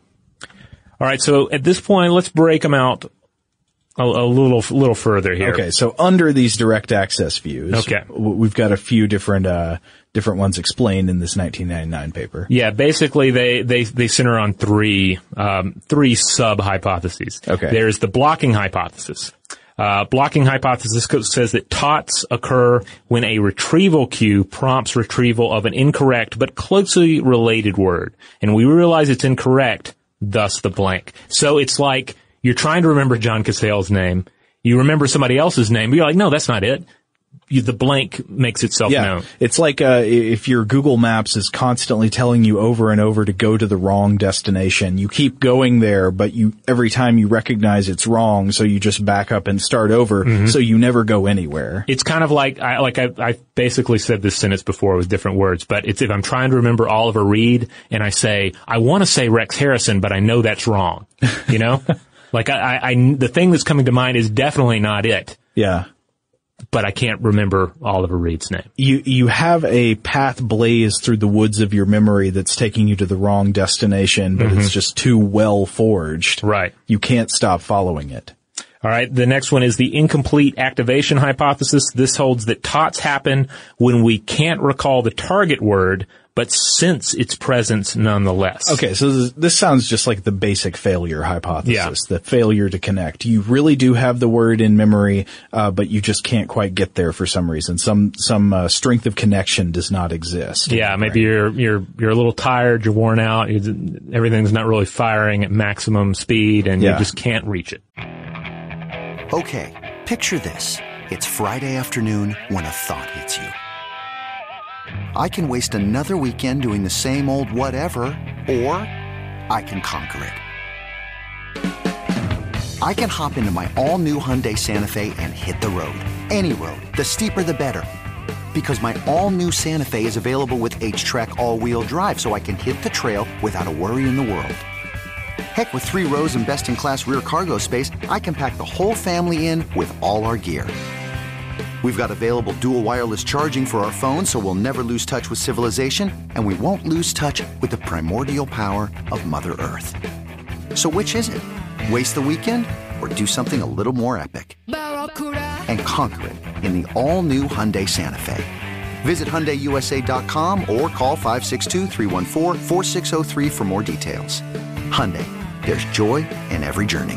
Speaker 2: All right. So at this point, let's break them out a, a little, little further here.
Speaker 6: Okay, so under these direct access views,
Speaker 2: Okay.
Speaker 6: w- we've got a few different uh different ones explained in this nineteen ninety-nine paper.
Speaker 2: Yeah, basically they, they, they center on three, um, three sub-hypotheses.
Speaker 6: Okay.
Speaker 2: There's the blocking hypothesis. Uh, blocking hypothesis says that T O T S occur when a retrieval queue prompts retrieval of an incorrect but closely related word. And we realize it's incorrect, thus the blank. So it's like you're trying to remember John Cassell's name. You remember somebody else's name, but you're like, no, that's not it. You, the blank makes itself
Speaker 6: yeah.
Speaker 2: known.
Speaker 6: It's like uh, if your Google Maps is constantly telling you over and over to go to the wrong destination. You keep going there, but you every time you recognize it's wrong, so you just back up and start over, mm-hmm. so you never go anywhere.
Speaker 2: It's kind of like I like I, I basically said this sentence before with different words, but it's if I'm trying to remember Oliver Reed and I say I want to say Rex Harrison, but I know that's wrong. You know, like I, I, I the thing that's coming to mind is definitely not it.
Speaker 6: Yeah.
Speaker 2: But I can't remember Oliver Reed's name.
Speaker 6: You you have a path blazed through the woods of your memory that's taking you to the wrong destination, but mm-hmm. it's just too well forged.
Speaker 2: Right.
Speaker 6: You can't stop following it.
Speaker 2: All right. The next one is the incomplete activation hypothesis. This holds that T O T S happen when we can't recall the target word, but sense its presence nonetheless.
Speaker 6: Okay, so this, this sounds just like the basic failure hypothesis,
Speaker 2: yeah.
Speaker 6: the failure to connect. You really do have the word in memory, uh, but you just can't quite get there for some reason. Some some uh, strength of connection does not exist.
Speaker 2: Yeah, maybe you're you're you're a little tired, you're worn out, you, everything's not really firing at maximum speed, and yeah. you just can't reach it.
Speaker 7: Okay, picture this. It's Friday afternoon when a thought hits you. I can waste another weekend doing the same old whatever, or I can conquer it. I can hop into my all-new Hyundai Santa Fe and hit the road. Any road. The steeper, the better. Because my all-new Santa Fe is available with H-Track all-wheel drive, so I can hit the trail without a worry in the world. Heck, with three rows and best-in-class rear cargo space, I can pack the whole family in with all our gear. We've got available dual wireless charging for our phones, so we'll never lose touch with civilization, and we won't lose touch with the primordial power of Mother Earth. So which is it? Waste the weekend or do something a little more epic? And conquer it in the all-new Hyundai Santa Fe. Visit Hyundai U S A dot com or call five six two, three one four, four six zero three for more details. Hyundai, there's joy in every journey.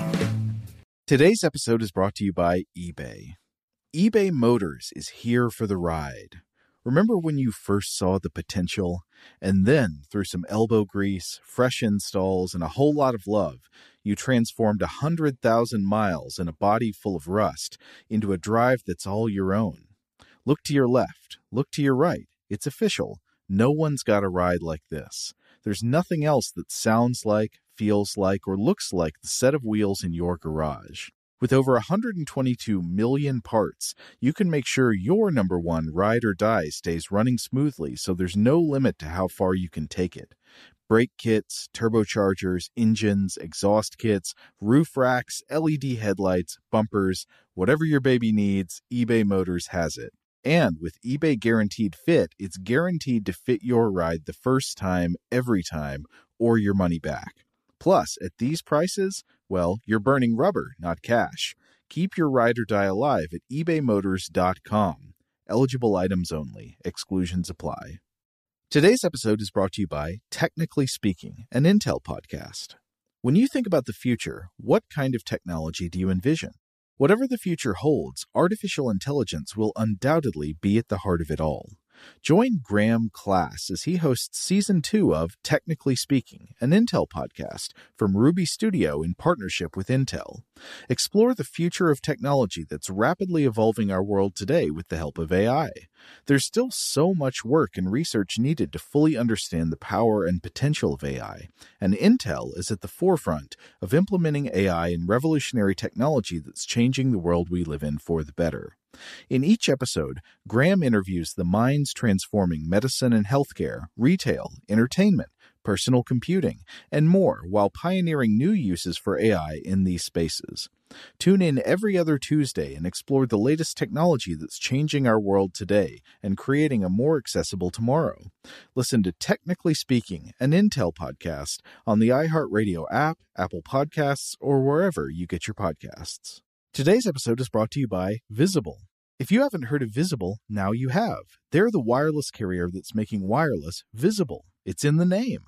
Speaker 1: Today's episode is brought to you by eBay. eBay Motors is here for the ride. Remember when you first saw the potential? And then, through some elbow grease, fresh installs, and a whole lot of love, you transformed one hundred thousand miles and a body full of rust into a drive that's all your own. Look to your left. Look to your right. It's official. No one's got a ride like this. There's nothing else that sounds like, feels like, or looks like the set of wheels in your garage. With over one hundred twenty-two million parts, you can make sure your number one ride or die stays running smoothly, so there's no limit to how far you can take it. Brake kits, turbochargers, engines, exhaust kits, roof racks, L E D headlights, bumpers, whatever your baby needs, eBay Motors has it. And with eBay Guaranteed Fit, it's guaranteed to fit your ride the first time, every time, or your money back. Plus, at these prices, well, you're burning rubber, not cash. Keep your ride or die alive at ebay motors dot com. Eligible items only. Exclusions apply. Today's episode is brought to you by Technically Speaking, an Intel podcast. When you think about the future, what kind of technology do you envision? Whatever the future holds, artificial intelligence will undoubtedly be at the heart of it all. Join Graham Class as he hosts Season two of Technically Speaking, an Intel podcast from Ruby Studio in partnership with Intel. Explore the future of technology that's rapidly evolving our world today with the help of A I. There's still so much work and research needed to fully understand the power and potential of A I, and Intel is at the forefront of implementing A I in revolutionary technology that's changing the world we live in for the better. In each episode, Graham interviews the minds transforming medicine and healthcare, retail, entertainment, personal computing, and more while pioneering new uses for A I in these spaces. Tune in every other Tuesday and explore the latest technology that's changing our world today and creating a more accessible tomorrow. Listen to Technically Speaking, an Intel podcast on the iHeartRadio app, Apple Podcasts, or wherever you get your podcasts. Today's episode is brought to you by Visible. If you haven't heard of Visible, now you have. They're the wireless carrier that's making wireless visible. It's in the name.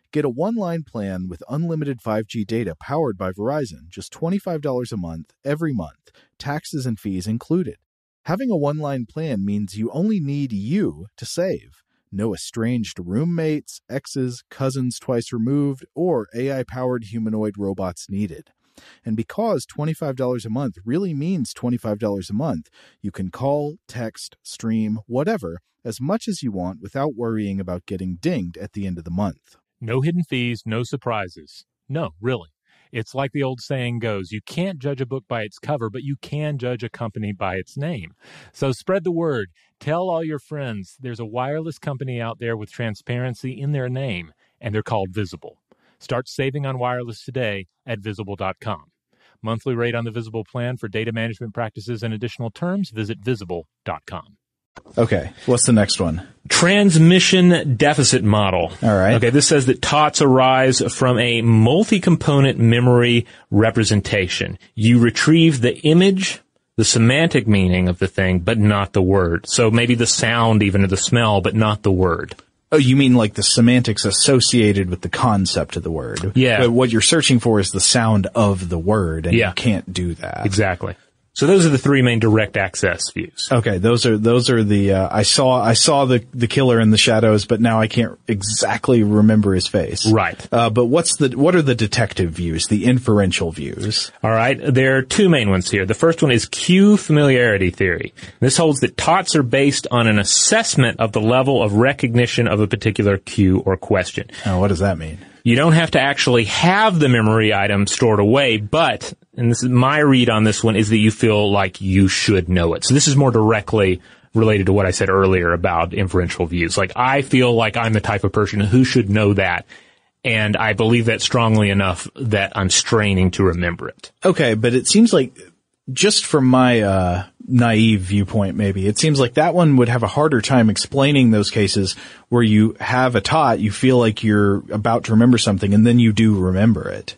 Speaker 1: Get a one-line plan with unlimited five G data powered by Verizon, just twenty-five dollars a month, every month, taxes and fees included. Having a one-line plan means you only need you to save. No estranged roommates, exes, cousins twice removed, or A I-powered humanoid robots needed. And because twenty-five dollars a month really means twenty-five dollars a month, you can call, text, stream, whatever, as much as you want without worrying about getting dinged at the end of the month.
Speaker 2: No hidden fees, no surprises. No, really. It's like the old saying goes, you can't judge a book by its cover, but you can judge a company by its name. So spread the word. Tell all your friends there's a wireless company out there with transparency in their name, and they're called Visible. Start saving on wireless today at visible dot com. Monthly rate on the Visible plan for data management practices and additional terms, visit visible dot com.
Speaker 6: Okay, what's the next one?
Speaker 2: Transmission deficit model.
Speaker 6: All right.
Speaker 2: Okay, this says that T O T S arise from a multi-component memory representation. You retrieve the image, the semantic meaning of the thing, but not the word. So maybe the sound even or the smell, but not the word.
Speaker 6: Oh, you mean like the semantics associated with the concept of the word?
Speaker 2: Yeah.
Speaker 6: But what you're searching for is the sound of the word, and
Speaker 2: yeah.
Speaker 6: you can't do that.
Speaker 2: Exactly. So those are the three main direct access views.
Speaker 6: Okay, those are those are the uh, I saw I saw the the killer in the shadows, but now I can't exactly remember his face.
Speaker 2: Right.
Speaker 6: Uh, but what's the what are the detective views, the inferential views?
Speaker 2: All right, there are two main ones here. The first one is cue familiarity theory. This holds that T O T S are based on an assessment of the level of recognition of a particular cue or question.
Speaker 6: Oh, what does that mean?
Speaker 2: You don't have to actually have the memory item stored away, but, and this is my read on this one, is that you feel like you should know it. So this is more directly related to what I said earlier about inferential views. Like, I feel like I'm the type of person who should know that, and I believe that strongly enough that I'm straining to remember it.
Speaker 6: Okay, but it seems like, just from my uh naive viewpoint maybe, it seems like that one would have a harder time explaining those cases where you have a T O T, you feel like you're about to remember something, and then you do remember it.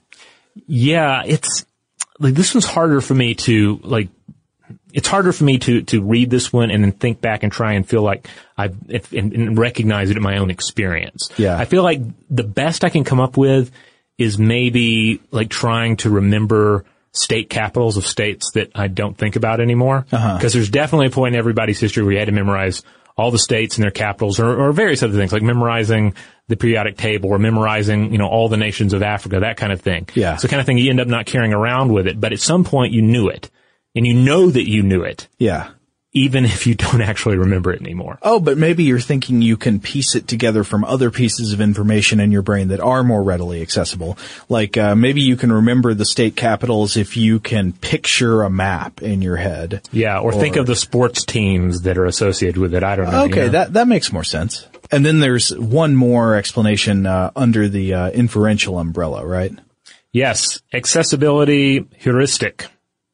Speaker 2: Yeah, it's, like, this one's harder for me to, like, it's harder for me to, to read this one and then think back and try and feel like I've, and, and recognize it in my own experience.
Speaker 6: Yeah.
Speaker 2: I feel like the best I can come up with is maybe, like, trying to remember state capitals of states that I don't think about anymore.
Speaker 6: Uh-huh.
Speaker 2: Because there's definitely a point in everybody's history where you had to memorize all the states and their capitals, or, or various other things, like memorizing the periodic table or memorizing, you know, all the nations of Africa, that kind of thing.
Speaker 6: Yeah.
Speaker 2: So kind of thing you end up not carrying around with it, but at some point you knew it. And you know that you knew it.
Speaker 6: Yeah.
Speaker 2: Even if you don't actually remember it anymore.
Speaker 6: Oh, but maybe you're thinking you can piece it together from other pieces of information in your brain that are more readily accessible. Like, uh, maybe you can remember the state capitals if you can picture a map in your head.
Speaker 2: Yeah, or, or think of the sports teams that are associated with it. I don't know.
Speaker 6: Okay,
Speaker 2: you know?
Speaker 6: that, that makes more sense. And then there's one more explanation, uh, under the, uh, inferential umbrella, right?
Speaker 2: Yes. Accessibility heuristic.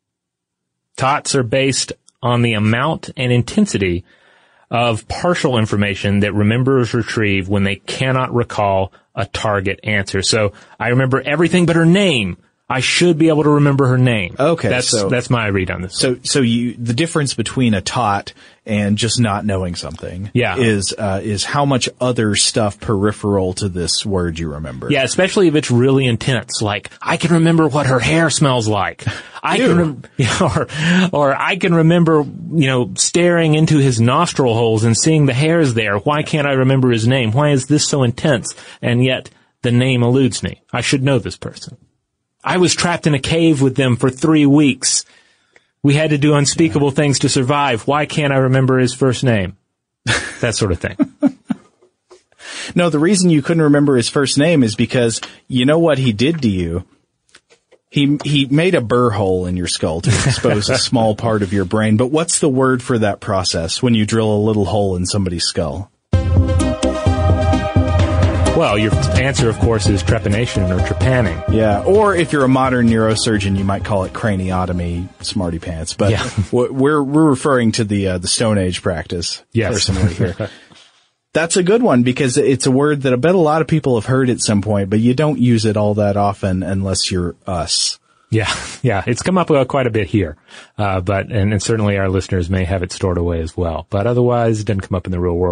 Speaker 2: T O T S are based on the amount and intensity of partial information that rememberers retrieve when they cannot recall a target answer. So I remember everything but her name. I should be able to remember her name.
Speaker 6: Okay,
Speaker 2: that's
Speaker 6: so,
Speaker 2: that's my read on this.
Speaker 6: So, so you the difference between a T O T and just not knowing something,
Speaker 2: yeah.
Speaker 6: is uh, is how much other stuff peripheral to this word you remember.
Speaker 2: Yeah, especially if it's really intense. Like, I can remember what her hair smells like. I can, rem- or or I can remember, you know, staring into his nostril holes and seeing the hairs there. Why can't I remember his name? Why is this so intense? And yet the name eludes me. I should know this person. I was trapped in a cave with them for three weeks. We had to do unspeakable things to survive. Why can't I remember his first name? That sort of thing.
Speaker 6: No, the reason you couldn't remember his first name is because you know what he did to you? He he made a burr hole in your skull to expose a small part of your brain. But what's the word for that process when you drill a little hole in somebody's skull?
Speaker 2: Well, your answer, of course, is trepanation or trepanning.
Speaker 6: Yeah, or if you're a modern neurosurgeon, you might call it craniotomy, smarty pants. But
Speaker 2: yeah.
Speaker 6: we're we're referring to the uh, the Stone Age practice.
Speaker 2: Yes.
Speaker 6: Personally here. That's a good one because it's a word that I bet a lot of people have heard at some point, but you don't use it all that often unless you're us.
Speaker 2: Yeah, yeah, it's come up uh, quite a bit here, uh, but and, and certainly our listeners may have it stored away as well. But otherwise, it doesn't come up in the real world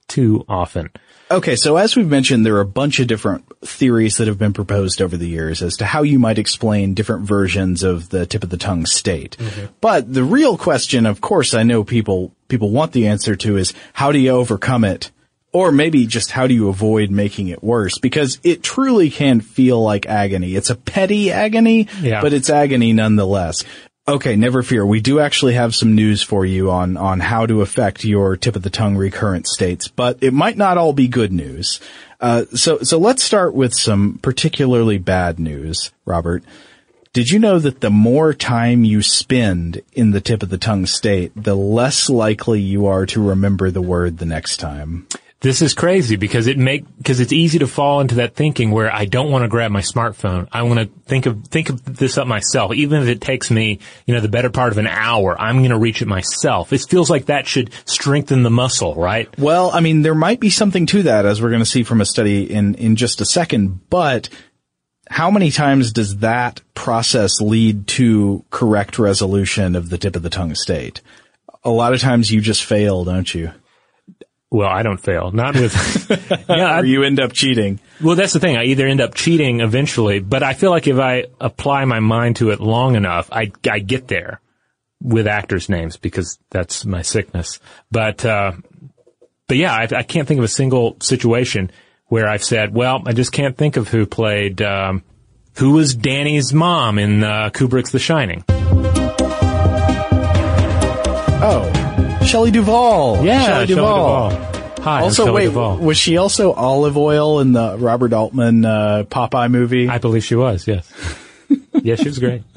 Speaker 2: too often.
Speaker 6: Okay, so as we've mentioned, there are a bunch of different theories that have been proposed over the years as to how you might explain different versions of the tip of the tongue state. Mm-hmm. But the real question, of course, I know people people want the answer to is, how do you overcome it? Or maybe just how do you avoid making it worse? Because it truly can feel like agony. It's a petty agony, yeah. but it's agony nonetheless. Okay, never fear. We do actually have some news for you on, on how to affect your tip of the tongue recurrent states, but it might not all be good news. Uh, so, so let's start with some particularly bad news, Robert. Did you know that the more time you spend in the tip of the tongue state, the less likely you are to remember the word the next time?
Speaker 2: This is crazy because it make, because it's easy to fall into that thinking where I don't want to grab my smartphone. I want to think of, think of this up myself. Even if it takes me, you know, the better part of an hour, I'm going to reach it myself. It feels like that should strengthen the muscle, right?
Speaker 6: Well, I mean, there might be something to that, as we're going to see from a study in, in just a second, but how many times does that process lead to correct resolution of the tip of the tongue state? A lot of times you just fail, don't you?
Speaker 2: Well, I don't fail. Not with, yeah,
Speaker 6: or you end up cheating.
Speaker 2: Well, that's the thing. I either end up cheating eventually, but I feel like if I apply my mind to it long enough, I, I get there with actors' names because that's my sickness. But, uh, but yeah, I, I can't think of a single situation where I've said, well, I just can't think of who played, um, who was Danny's mom in, uh, Kubrick's The Shining.
Speaker 6: Oh. Shelley Duvall.
Speaker 2: Yeah,
Speaker 6: Shelley Duvall.
Speaker 2: Shelley Duvall. Hi,
Speaker 6: also,
Speaker 2: I'm Shelley
Speaker 6: wait,
Speaker 2: Duvall.
Speaker 6: Was she also olive oil in the Robert Altman uh, Popeye movie?
Speaker 2: I believe she was, yes. Yeah, she was great.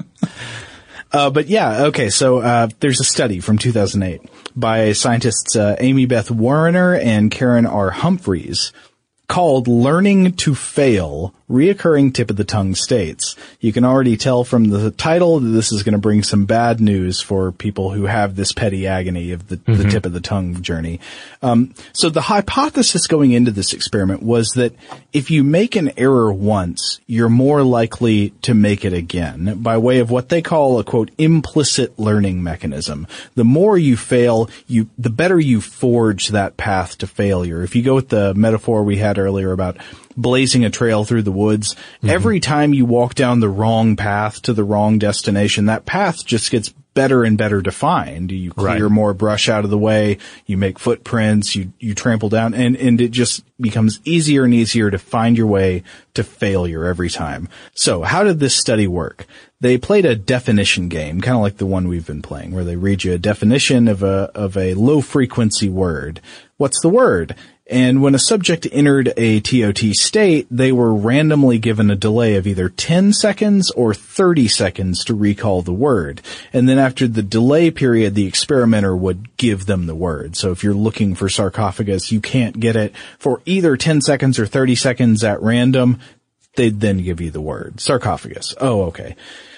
Speaker 6: Uh, but yeah, okay, so uh there's a study from two thousand eight by scientists uh, Amy Beth Warrener and Karen R. Humphreys called Learning to Fail, Reoccurring Tip of the Tongue States. You can already tell from the title that this is going to bring some bad news for people who have this petty agony of the, mm-hmm. the tip of the tongue journey. Um, so the hypothesis going into this experiment was that if you make an error once, you're more likely to make it again by way of what they call a, quote, implicit learning mechanism. The more you fail, you, the better you forge that path to failure. If you go with the metaphor we had earlier about blazing a trail through the woods, mm-hmm. every time you walk down the wrong path to the wrong destination, that path just gets better and better defined. You clear right. more brush out of the way, you make footprints, you, you trample down, and, and it just becomes easier and easier to find your way to failure every time. So how did this study work? They played a definition game, kind of like the one we've been playing, where they read you a definition of a, of a low frequency word. What's the word? And when a subject entered a T O T state, they were randomly given a delay of either ten seconds or thirty seconds to recall the word. And then after the delay period, the experimenter would give them the word. So if you're looking for sarcophagus, you can't get it for either ten seconds or thirty seconds at random. They'd then give you the word. Sarcophagus. Oh, okay.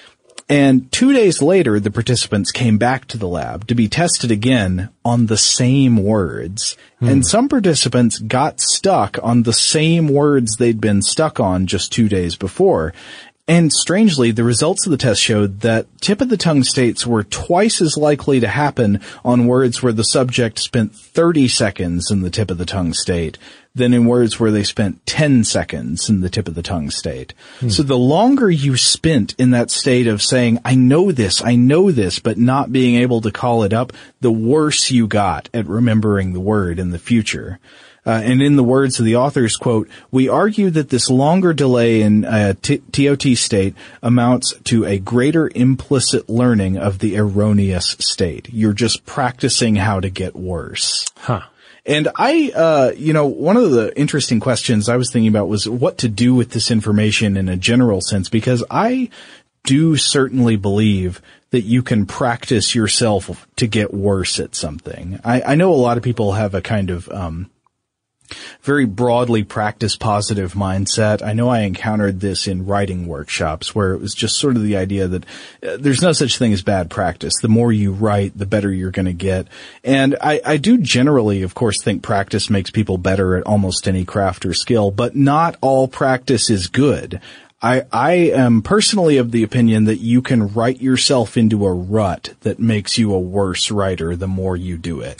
Speaker 6: And two days later, the participants came back to the lab to be tested again on the same words. Hmm. And some participants got stuck on the same words they'd been stuck on just two days before. And strangely, the results of the test showed that tip-of-the-tongue states were twice as likely to happen on words where the subject spent thirty seconds in the tip-of-the-tongue state than in words where they spent ten seconds in the tip-of-the-tongue state. Hmm. So the longer you spent in that state of saying, I know this, I know this, but not being able to call it up, the worse you got at remembering the word in the future. Uh, and in the words of the authors, quote, we argue that this longer delay in a t- T O T state amounts to a greater implicit learning of the erroneous state. You're just practicing how to get worse.
Speaker 2: Huh.
Speaker 6: And I, uh, you know, one of the interesting questions I was thinking about was what to do with this information in a general sense, because I do certainly believe that you can practice yourself to get worse at something. I, I know a lot of people have a kind of, um, very broadly practice positive mindset. I know I encountered this in writing workshops where it was just sort of the idea that uh, there's no such thing as bad practice. The more you write, the better you're going to get. And I, I do generally, of course, think practice makes people better at almost any craft or skill, but not all practice is good. I, I am personally of the opinion that you can write yourself into a rut that makes you a worse writer the more you do it.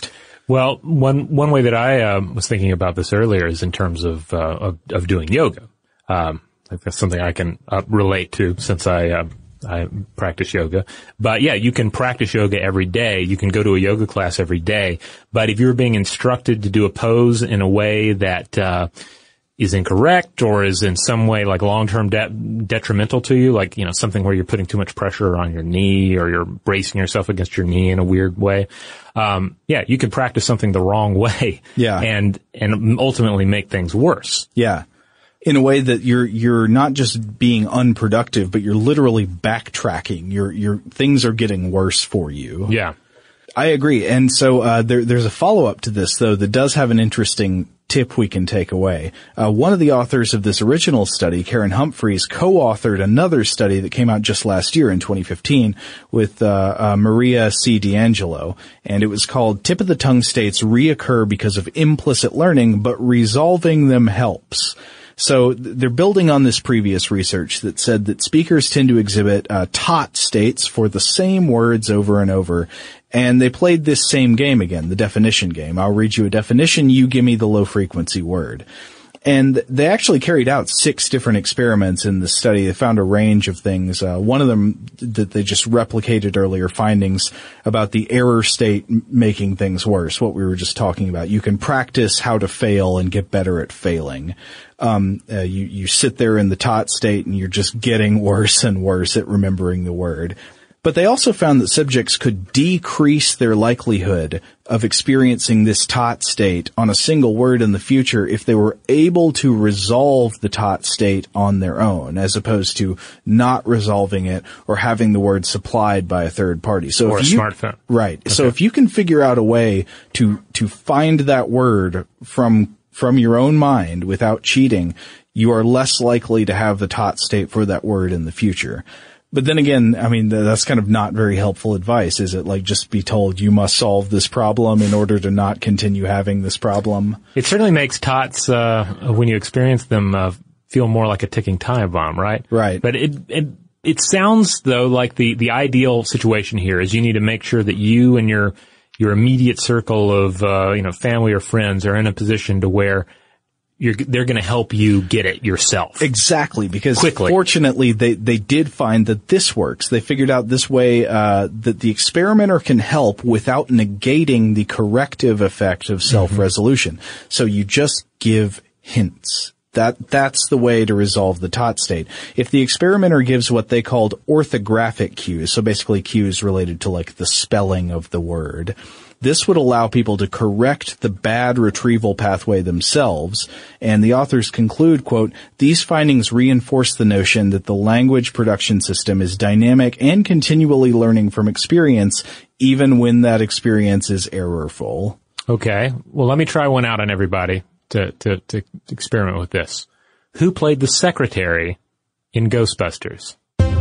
Speaker 2: Well, one one way that I uh, was thinking about this earlier is in terms of uh, of, of doing yoga. Um, I think that's something I can uh, relate to since I uh, I practice yoga. But yeah, you can practice yoga every day. You can go to a yoga class every day. But if you're being instructed to do a pose in a way that uh, is incorrect or is in some way like long-term de- detrimental to you, like, you know, something where you're putting too much pressure on your knee or you're bracing yourself against your knee in a weird way. Um, yeah, you can practice something the wrong way.
Speaker 6: Yeah.
Speaker 2: And, and ultimately make things worse.
Speaker 6: Yeah. In a way that you're, you're not just being unproductive, but you're literally backtracking. Your, your things are getting worse for you.
Speaker 2: Yeah.
Speaker 6: I agree. And so, uh, there, there's a follow-up to this, though, that does have an interesting tip we can take away. Uh, one of the authors of this original study, Karen Humphreys, co-authored another study that came out just last year in twenty fifteen with, uh, uh, Maria C. D'Angelo. And it was called Tip of the Tongue States Reoccur Because of Implicit Learning, but Resolving Them Helps. So they're building on this previous research that said that speakers tend to exhibit uh, tot states for the same words over and over. And they played this same game again, the definition game. I'll read you a definition, you give me the low-frequency word. And they actually carried out six different experiments in the study. They found a range of things. Uh, one of them that they just replicated earlier findings about the error state making things worse, what we were just talking about. You can practice how to fail and get better at failing. Um, uh, you, you sit there in the tot state and you're just getting worse and worse at remembering the word. But they also found that subjects could decrease their likelihood of experiencing this tot state on a single word in the future if they were able to resolve the tot state on their own, as opposed to not resolving it or having the word supplied by a third party. So
Speaker 2: or
Speaker 6: if
Speaker 2: a
Speaker 6: you,
Speaker 2: smartphone.
Speaker 6: Right.
Speaker 2: Okay.
Speaker 6: So if you can figure out a way to, to find that word from, from your own mind without cheating, you are less likely to have the tot state for that word in the future. But then again, I mean, that's kind of not very helpful advice, is it? Like, just be told you must solve this problem in order to not continue having this problem.
Speaker 2: It certainly makes tots, uh, when you experience them, uh, feel more like a ticking time bomb, right?
Speaker 6: Right.
Speaker 2: But it, it, it sounds though like the, the ideal situation here is you need to make sure that you and your, your immediate circle of, uh, you know, family or friends are in a position to where You're, they're going to help you get it yourself.
Speaker 6: Exactly, because
Speaker 2: Quickly.
Speaker 6: fortunately they, they did find that this works. They figured out this way, uh, that the experimenter can help without negating the corrective effect of self-resolution. Mm-hmm. So you just give hints. That, that's the way to resolve the tot state. If the experimenter gives what they called orthographic cues, so basically cues related to like the spelling of the word, this would allow people to correct the bad retrieval pathway themselves, and the authors conclude, quote, these findings reinforce the notion that the language production system is dynamic and continually learning from experience, even when that experience is errorful.
Speaker 2: Okay. Well, let me try one out on everybody to, to, to experiment with this. Who played the secretary in Ghostbusters?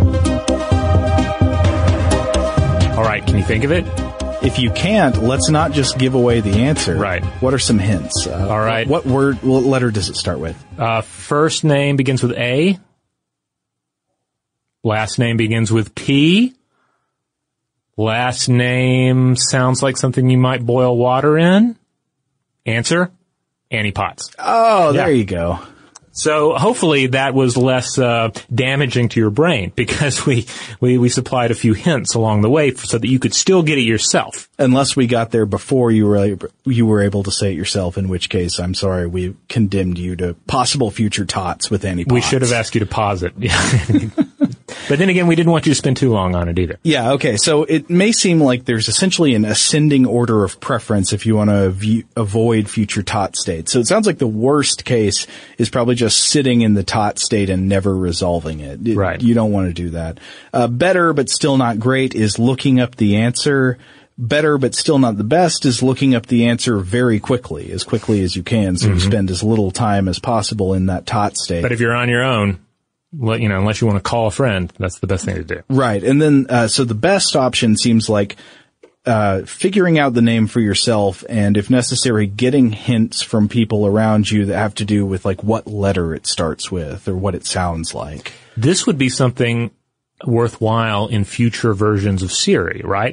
Speaker 2: All right. Can you think of it?
Speaker 6: If you can't, let's not just give away the answer.
Speaker 2: Right. What
Speaker 6: are some hints? Uh,
Speaker 2: All right.
Speaker 6: What, what word, what letter does it start with?
Speaker 2: Uh, first name begins with A. Last name begins with P. Last name sounds like something you might boil water in. Answer, Annie Potts.
Speaker 6: Oh, there
Speaker 2: yeah.
Speaker 6: you go.
Speaker 2: So hopefully that was less uh damaging to your brain because we, we, we supplied a few hints along the way so that you could still get it yourself.
Speaker 6: Unless we got there before you were you were able to say it yourself, in which case, I'm sorry, we condemned you to possible future tots with Annie Potts.
Speaker 2: We should have asked you to pause it. But then again, we didn't want you to spend too long on it either.
Speaker 6: Yeah, okay. So it may seem like there's essentially an ascending order of preference if you want to v- avoid future tot states. So it sounds like the worst case is probably just sitting in the tot state and never resolving it. it
Speaker 2: right.
Speaker 6: You don't want to do that. Uh, better, but still not great, is looking up the answer. Better, but still not the best, is looking up the answer very quickly, as quickly as you can, so mm-hmm. you spend as little time as possible in that tot state.
Speaker 2: But if you're on your own, you know, unless you want to call a friend, that's the best thing to do.
Speaker 6: Right. And then, uh, so the best option seems like, uh, figuring out the name for yourself and, if necessary, getting hints from people around you that have to do with, like, what letter it starts with or what it sounds like.
Speaker 2: This would be something worthwhile in future versions of Siri, right?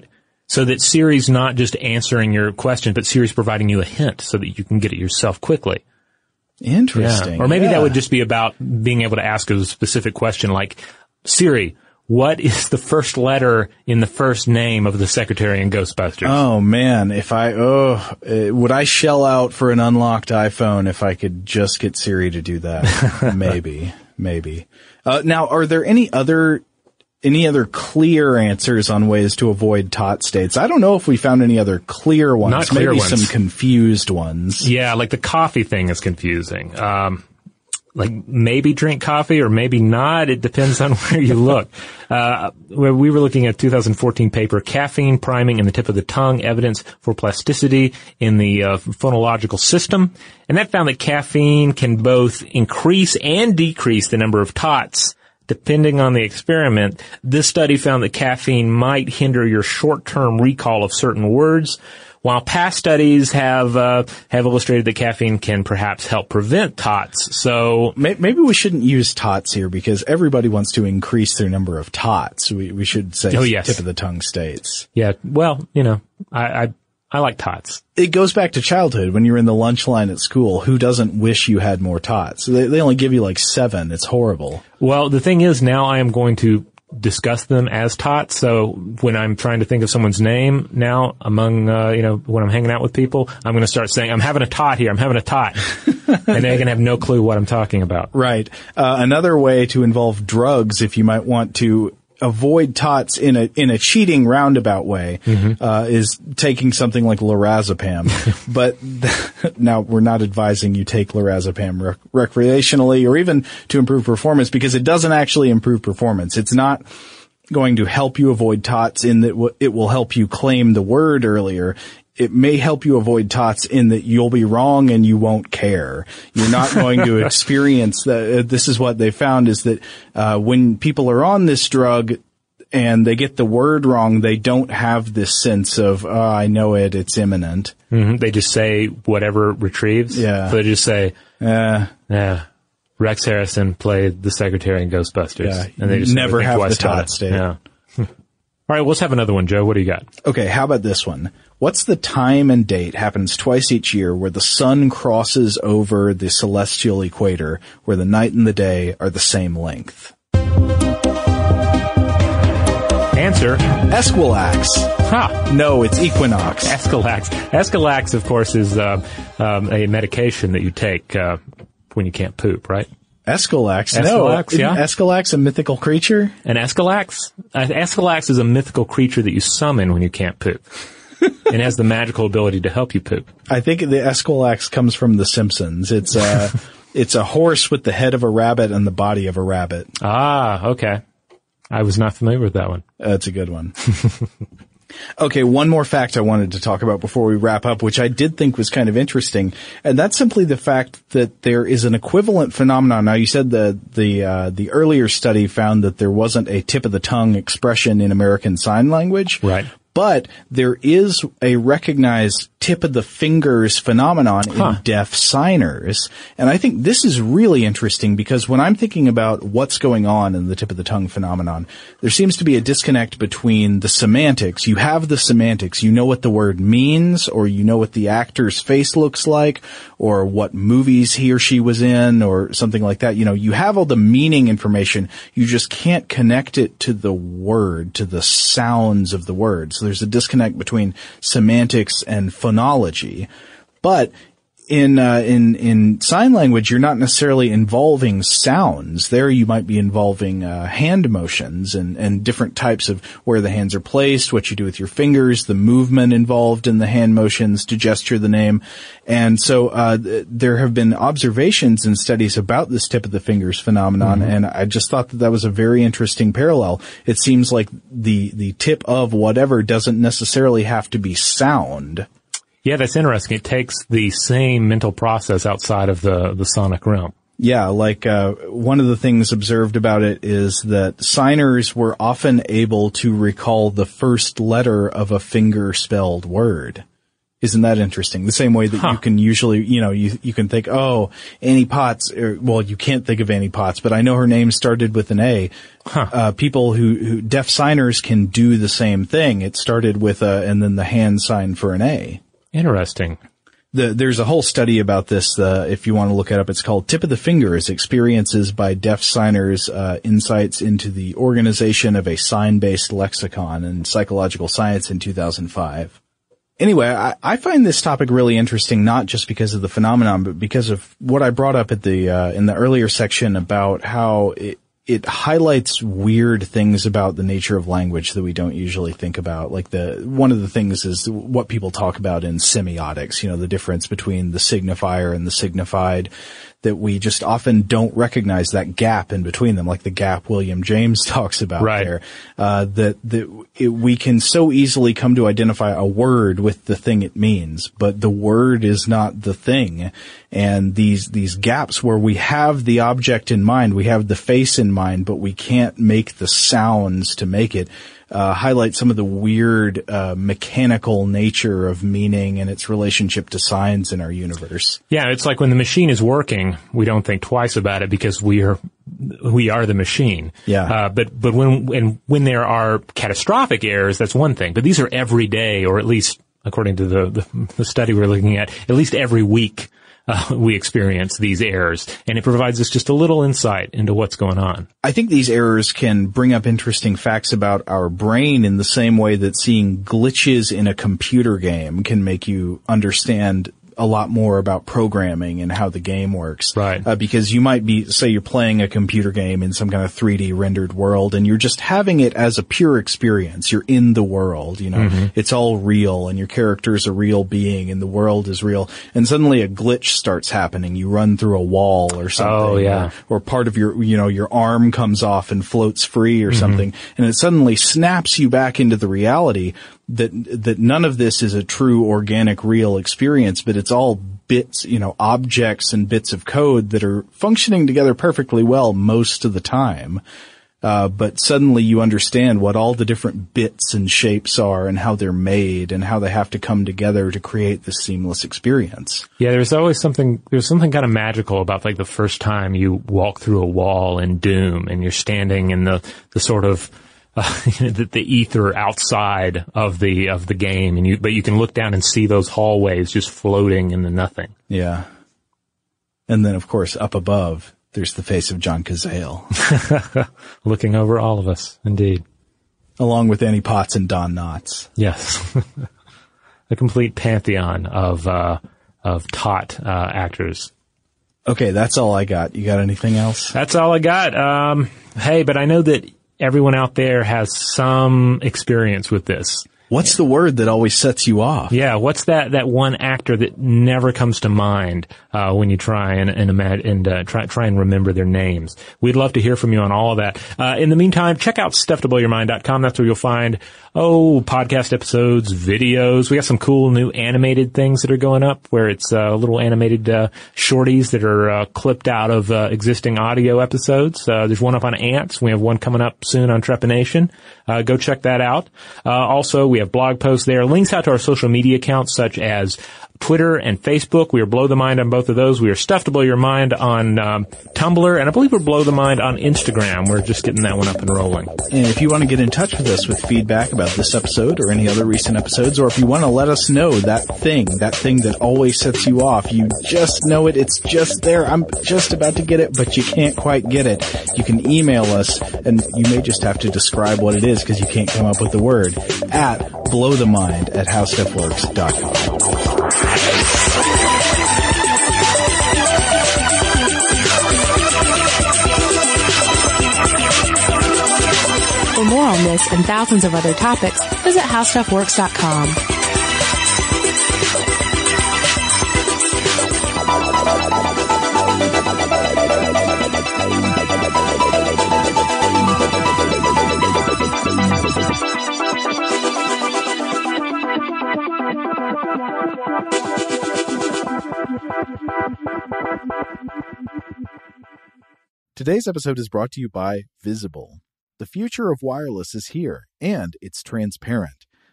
Speaker 2: So that Siri's not just answering your question, but Siri's providing you a hint so that you can get it yourself quickly.
Speaker 6: Interesting.
Speaker 2: Yeah. Or maybe
Speaker 6: yeah.
Speaker 2: that would just be about being able to ask a specific question like, Siri, what is the first letter in the first name of the secretary in Ghostbusters?
Speaker 6: Oh man, if I, oh, uh, would I shell out for an unlocked iPhone if I could just get Siri to do that? maybe, maybe. Uh, now, are there any other, any other clear answers on ways to avoid tot states? I don't know if we found any other clear ones.
Speaker 2: Not clear
Speaker 6: maybe
Speaker 2: ones.
Speaker 6: some confused ones.
Speaker 2: Yeah, like the coffee thing is confusing. Um, like maybe drink coffee or maybe not. It depends on where you look. Uh, where we were looking at two thousand fourteen paper, Caffeine Priming in the Tip of the Tongue, Evidence for Plasticity in the uh, Phonological System. And that found that caffeine can both increase and decrease the number of tots depending on the experiment. This study found that caffeine might hinder your short-term recall of certain words, while past studies have uh, have illustrated that caffeine can perhaps help prevent tots. So
Speaker 6: maybe we shouldn't use tots here because everybody wants to increase their number of tots. We we should say
Speaker 2: oh, yes.
Speaker 6: tip of the tongue states.
Speaker 2: Yeah, well, you know, I I, I like tots.
Speaker 6: It goes back to childhood when you're in the lunch line at school. Who doesn't wish you had more tots? They, they only give you like seven. It's horrible.
Speaker 2: Well, the thing is, now I am going to discuss them as tots. So when I'm trying to think of someone's name now among, uh, you know, when I'm hanging out with people, I'm going to start saying, I'm having a tot here. I'm having a tot. And they can have no clue what I'm talking about.
Speaker 6: Right. Uh, another way to involve drugs, if you might want to avoid tots in a, in a cheating roundabout way, mm-hmm. uh, is taking something like lorazepam. But th- now we're not advising you take lorazepam rec- recreationally or even to improve performance because it doesn't actually improve performance. It's not going to help you avoid tots in that w- it will help you claim the word earlier. It may help you avoid tots in that you'll be wrong and you won't care. You're not going to experience that. This is what they found is that, uh, when people are on this drug and they get the word wrong, they don't have this sense of, oh, I know it, it's imminent.
Speaker 2: Mm-hmm. They just say whatever retrieves.
Speaker 6: Yeah.
Speaker 2: So they just say,
Speaker 6: uh,
Speaker 2: yeah. Rex Harrison played the secretary in Ghostbusters.
Speaker 6: Yeah.
Speaker 2: And they just
Speaker 6: never have the tot state.
Speaker 2: Yeah. All right, let's have another one, Joe. What do you got?
Speaker 6: Okay, how about this one? What's the time and date, happens twice each year, where the sun crosses over the celestial equator, where the night and the day are the same length?
Speaker 2: Answer.
Speaker 6: Esquilax.
Speaker 2: Ha!
Speaker 6: No, it's equinox.
Speaker 2: Esquilax. Esquilax, of course, is uh, um, a medication that you take uh, when you can't poop, right?
Speaker 6: Esquilax?
Speaker 2: Esquilax,
Speaker 6: no.
Speaker 2: yeah.
Speaker 6: Isn't Esquilax a mythical creature?
Speaker 2: An Esquilax? Uh, Esquilax is a mythical creature that you summon when you can't poop. It has the magical ability to help you poop.
Speaker 6: I think the Esquilax comes from The Simpsons. It's a, it's a horse with the head of a rabbit and the body of a rabbit.
Speaker 2: Ah, okay. I was not familiar with that one.
Speaker 6: That's a good one. Okay, one more fact I wanted to talk about before we wrap up, which I did think was kind of interesting, and that's simply the fact that there is an equivalent phenomenon. Now, you said the the uh, the earlier study found that there wasn't a tip of the tongue expression in American Sign Language,
Speaker 2: right?
Speaker 6: But there is a recognized tip of the fingers phenomenon
Speaker 2: huh.
Speaker 6: in deaf signers. And I think this is really interesting because when I'm thinking about what's going on in the tip of the tongue phenomenon, there seems to be a disconnect between the semantics. You have the semantics. You know what the word means, or you know what the actor's face looks like, or what movies he or she was in, or something like that. You know, you have all the meaning information. You just can't connect it to the word, to the sounds of the word. So there's a disconnect between semantics and phonology. But in uh, in in sign language, you're not necessarily involving sounds. There you might be involving uh, hand motions and, and different types of where the hands are placed, what you do with your fingers, the movement involved in the hand motions to gesture the name. And so uh th- there have been observations and studies about this tip of the fingers phenomenon, mm-hmm. and I just thought that that was a very interesting parallel. It seems like the the tip of whatever doesn't necessarily have to be sound.
Speaker 2: Yeah, that's interesting. It takes the same mental process outside of the, the sonic realm.
Speaker 6: Yeah, like uh one of the things observed about it is that signers were often able to recall the first letter of a finger-spelled word. Isn't that interesting? The same way that huh. you can usually, you know, you you can think, oh, Annie Potts, or, well, you can't think of Annie Potts, but I know her name started with an A. Huh. Uh, people who, who, deaf signers can do the same thing. It started with a, and then the hand sign for an A.
Speaker 2: Interesting.
Speaker 6: The, there's a whole study about this, uh, if you want to look it up. It's called Tip of the Fingers, Experiences by Deaf Signers, uh, Insights into the Organization of a Sign-Based Lexicon in Psychological Science in two thousand five. Anyway, I, I find this topic really interesting, not just because of the phenomenon, but because of what I brought up at the, uh, in the earlier section about how it, it highlights weird things about the nature of language that we don't usually think about. Like the, one of the things is what people talk about in semiotics, you know, the difference between the signifier and the signified, that we just often don't recognize that gap in between them, like the gap William James talks about
Speaker 2: right.
Speaker 6: there. Uh, that, that it, we can so easily come to identify a word with the thing it means, but the word is not the thing. And these, these gaps where we have the object in mind, we have the face in mind, but we can't make the sounds to make it, uh, highlight some of the weird, uh, mechanical nature of meaning and its relationship to signs in our universe.
Speaker 2: Yeah, it's like when the machine is working, we don't think twice about it because we are, we are the machine.
Speaker 6: Yeah.
Speaker 2: Uh, but, but when, and when there are catastrophic errors, that's one thing. But these are every day, or at least according to the, the, the study we're looking at, at least every week. Uh, we experience these errors, and it provides us just a little insight into what's going on.
Speaker 6: I think these errors can bring up interesting facts about our brain in the same way that seeing glitches in a computer game can make you understand a lot more about programming and how the game works.
Speaker 2: Right.
Speaker 6: Uh, because you might be, say you're playing a computer game in some kind of three D rendered world and you're just having it as a pure experience. You're in the world, you know. Mm-hmm. It's all real and your character's a real being and the world is real. And suddenly a glitch starts happening. You run through a wall or something.
Speaker 2: Oh, yeah.
Speaker 6: Or, or part of your, you know, your arm comes off and floats free or mm-hmm. something. And it suddenly snaps you back into the reality that that none of this is a true organic real experience, but it's all bits, you know, objects and bits of code that are functioning together perfectly well most of the time. Uh, but suddenly you understand what all the different bits and shapes are and how they're made and how they have to come together to create this seamless experience.
Speaker 2: Yeah, there's always something, there's something kind of magical about like the first time you walk through a wall in Doom and you're standing in the, the sort of Uh, the, the ether outside of the of the game, and you but you can look down and see those hallways just floating into nothing.
Speaker 6: Yeah, and then of course up above there's the face of John Cazale,
Speaker 2: looking over all of us. Indeed,
Speaker 6: along with Annie Potts and Don Knotts.
Speaker 2: Yes, a complete pantheon of uh, of taut uh, actors.
Speaker 6: Okay, that's all I got. You got anything else?
Speaker 2: That's all I got. Um, hey, but I know that everyone out there has some experience with this.
Speaker 6: What's the word that always sets you off?
Speaker 2: Yeah, what's that, that one actor that never comes to mind, uh, when you try and, and imagine, and, uh, try, try and remember their names? We'd love to hear from you on all of that. Uh, in the meantime, check out stuff to blow your mind dot com. That's where you'll find, oh, podcast episodes, videos. We got some cool new animated things that are going up where it's, uh, little animated, uh, shorties that are, uh, clipped out of, uh, existing audio episodes. Uh, there's one up on ants. We have one coming up soon on Trepanation. Uh, go check that out. Uh, also, we have blog posts there, links out to our social media accounts such as Twitter and Facebook. We are Blow the Mind on both of those. We are Stuff to Blow Your Mind on um, Tumblr, and I believe we're Blow the Mind on Instagram. We're just getting that one up and rolling.
Speaker 6: And if you want to get in touch with us with feedback about this episode or any other recent episodes, or if you want to let us know that thing, that thing that always sets you off, you just know it, it's just there, I'm just about to get it, but you can't quite get it, you can email us, and you may just have to describe what it is because you can't come up with the word, at blowthemind at how stuff works dot com.
Speaker 5: For more on this and thousands of other topics, visit how stuff works dot com.
Speaker 1: Today's episode is brought to you by Visible. The future of wireless is here, and it's transparent.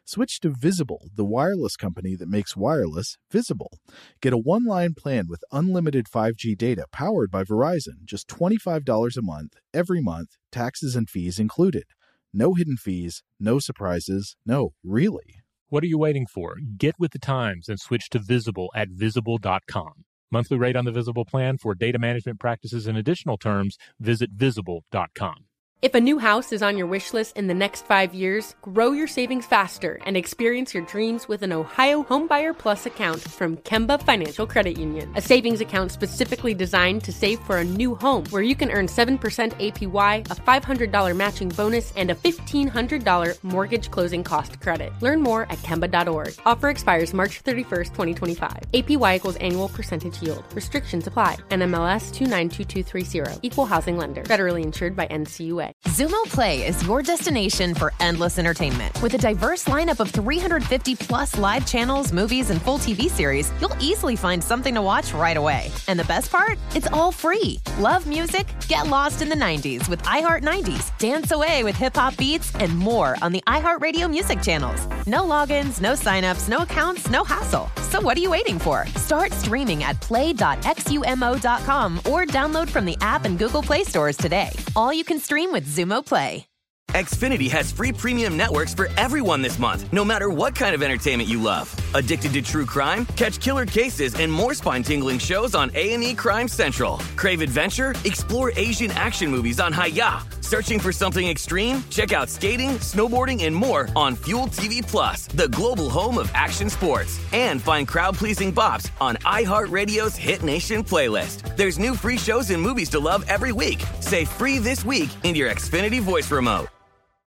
Speaker 1: Switch to Visible, the wireless company that makes wireless visible. Get a one-line plan with unlimited five G data powered by Verizon, just twenty-five dollars a month, every month, taxes and fees included. No hidden fees, no surprises, no, really.
Speaker 2: What are you waiting for? Get with the times and switch to Visible at visible dot com. Monthly rate on the Visible plan for data management practices and additional terms, visit visible dot com.
Speaker 8: If a new house is on your wish list in the next five years, grow your savings faster and experience your dreams with an Ohio Homebuyer Plus account from Kemba Financial Credit Union. A savings account specifically designed to save for a new home where you can earn seven percent A P Y, a five hundred dollars matching bonus, and a fifteen hundred dollars mortgage closing cost credit. Learn more at kemba dot org. Offer expires March thirty-first, twenty twenty-five. A P Y equals annual percentage yield. Restrictions apply. N M L S two nine two two three zero. Equal housing lender. Federally insured by N C U A.
Speaker 9: Xumo Play is your destination for endless entertainment. With a diverse lineup of three hundred fifty plus live channels, movies, and full T V series, you'll easily find something to watch right away. And the best part? It's all free. Love music? Get lost in the nineties with iHeart nineties, dance away with hip-hop beats, and more on the iHeartRadio music channels. No logins, no signups, no accounts, no hassle. So what are you waiting for? Start streaming at play dot xumo dot com or download from the app and Google Play stores today. All you can stream with Xumo Play.
Speaker 10: Xfinity has free premium networks for everyone this month, no matter what kind of entertainment you love. Addicted to true crime? Catch killer cases and more spine-tingling shows on A and E Crime Central. Crave adventure? Explore Asian action movies on Hi-Ya. Searching for something extreme? Check out skating, snowboarding, and more on Fuel T V Plus, the global home of action sports. And find crowd-pleasing bops on iHeartRadio's Hit Nation playlist. There's new free shows and movies to love every week. Say free this week in your Xfinity voice remote.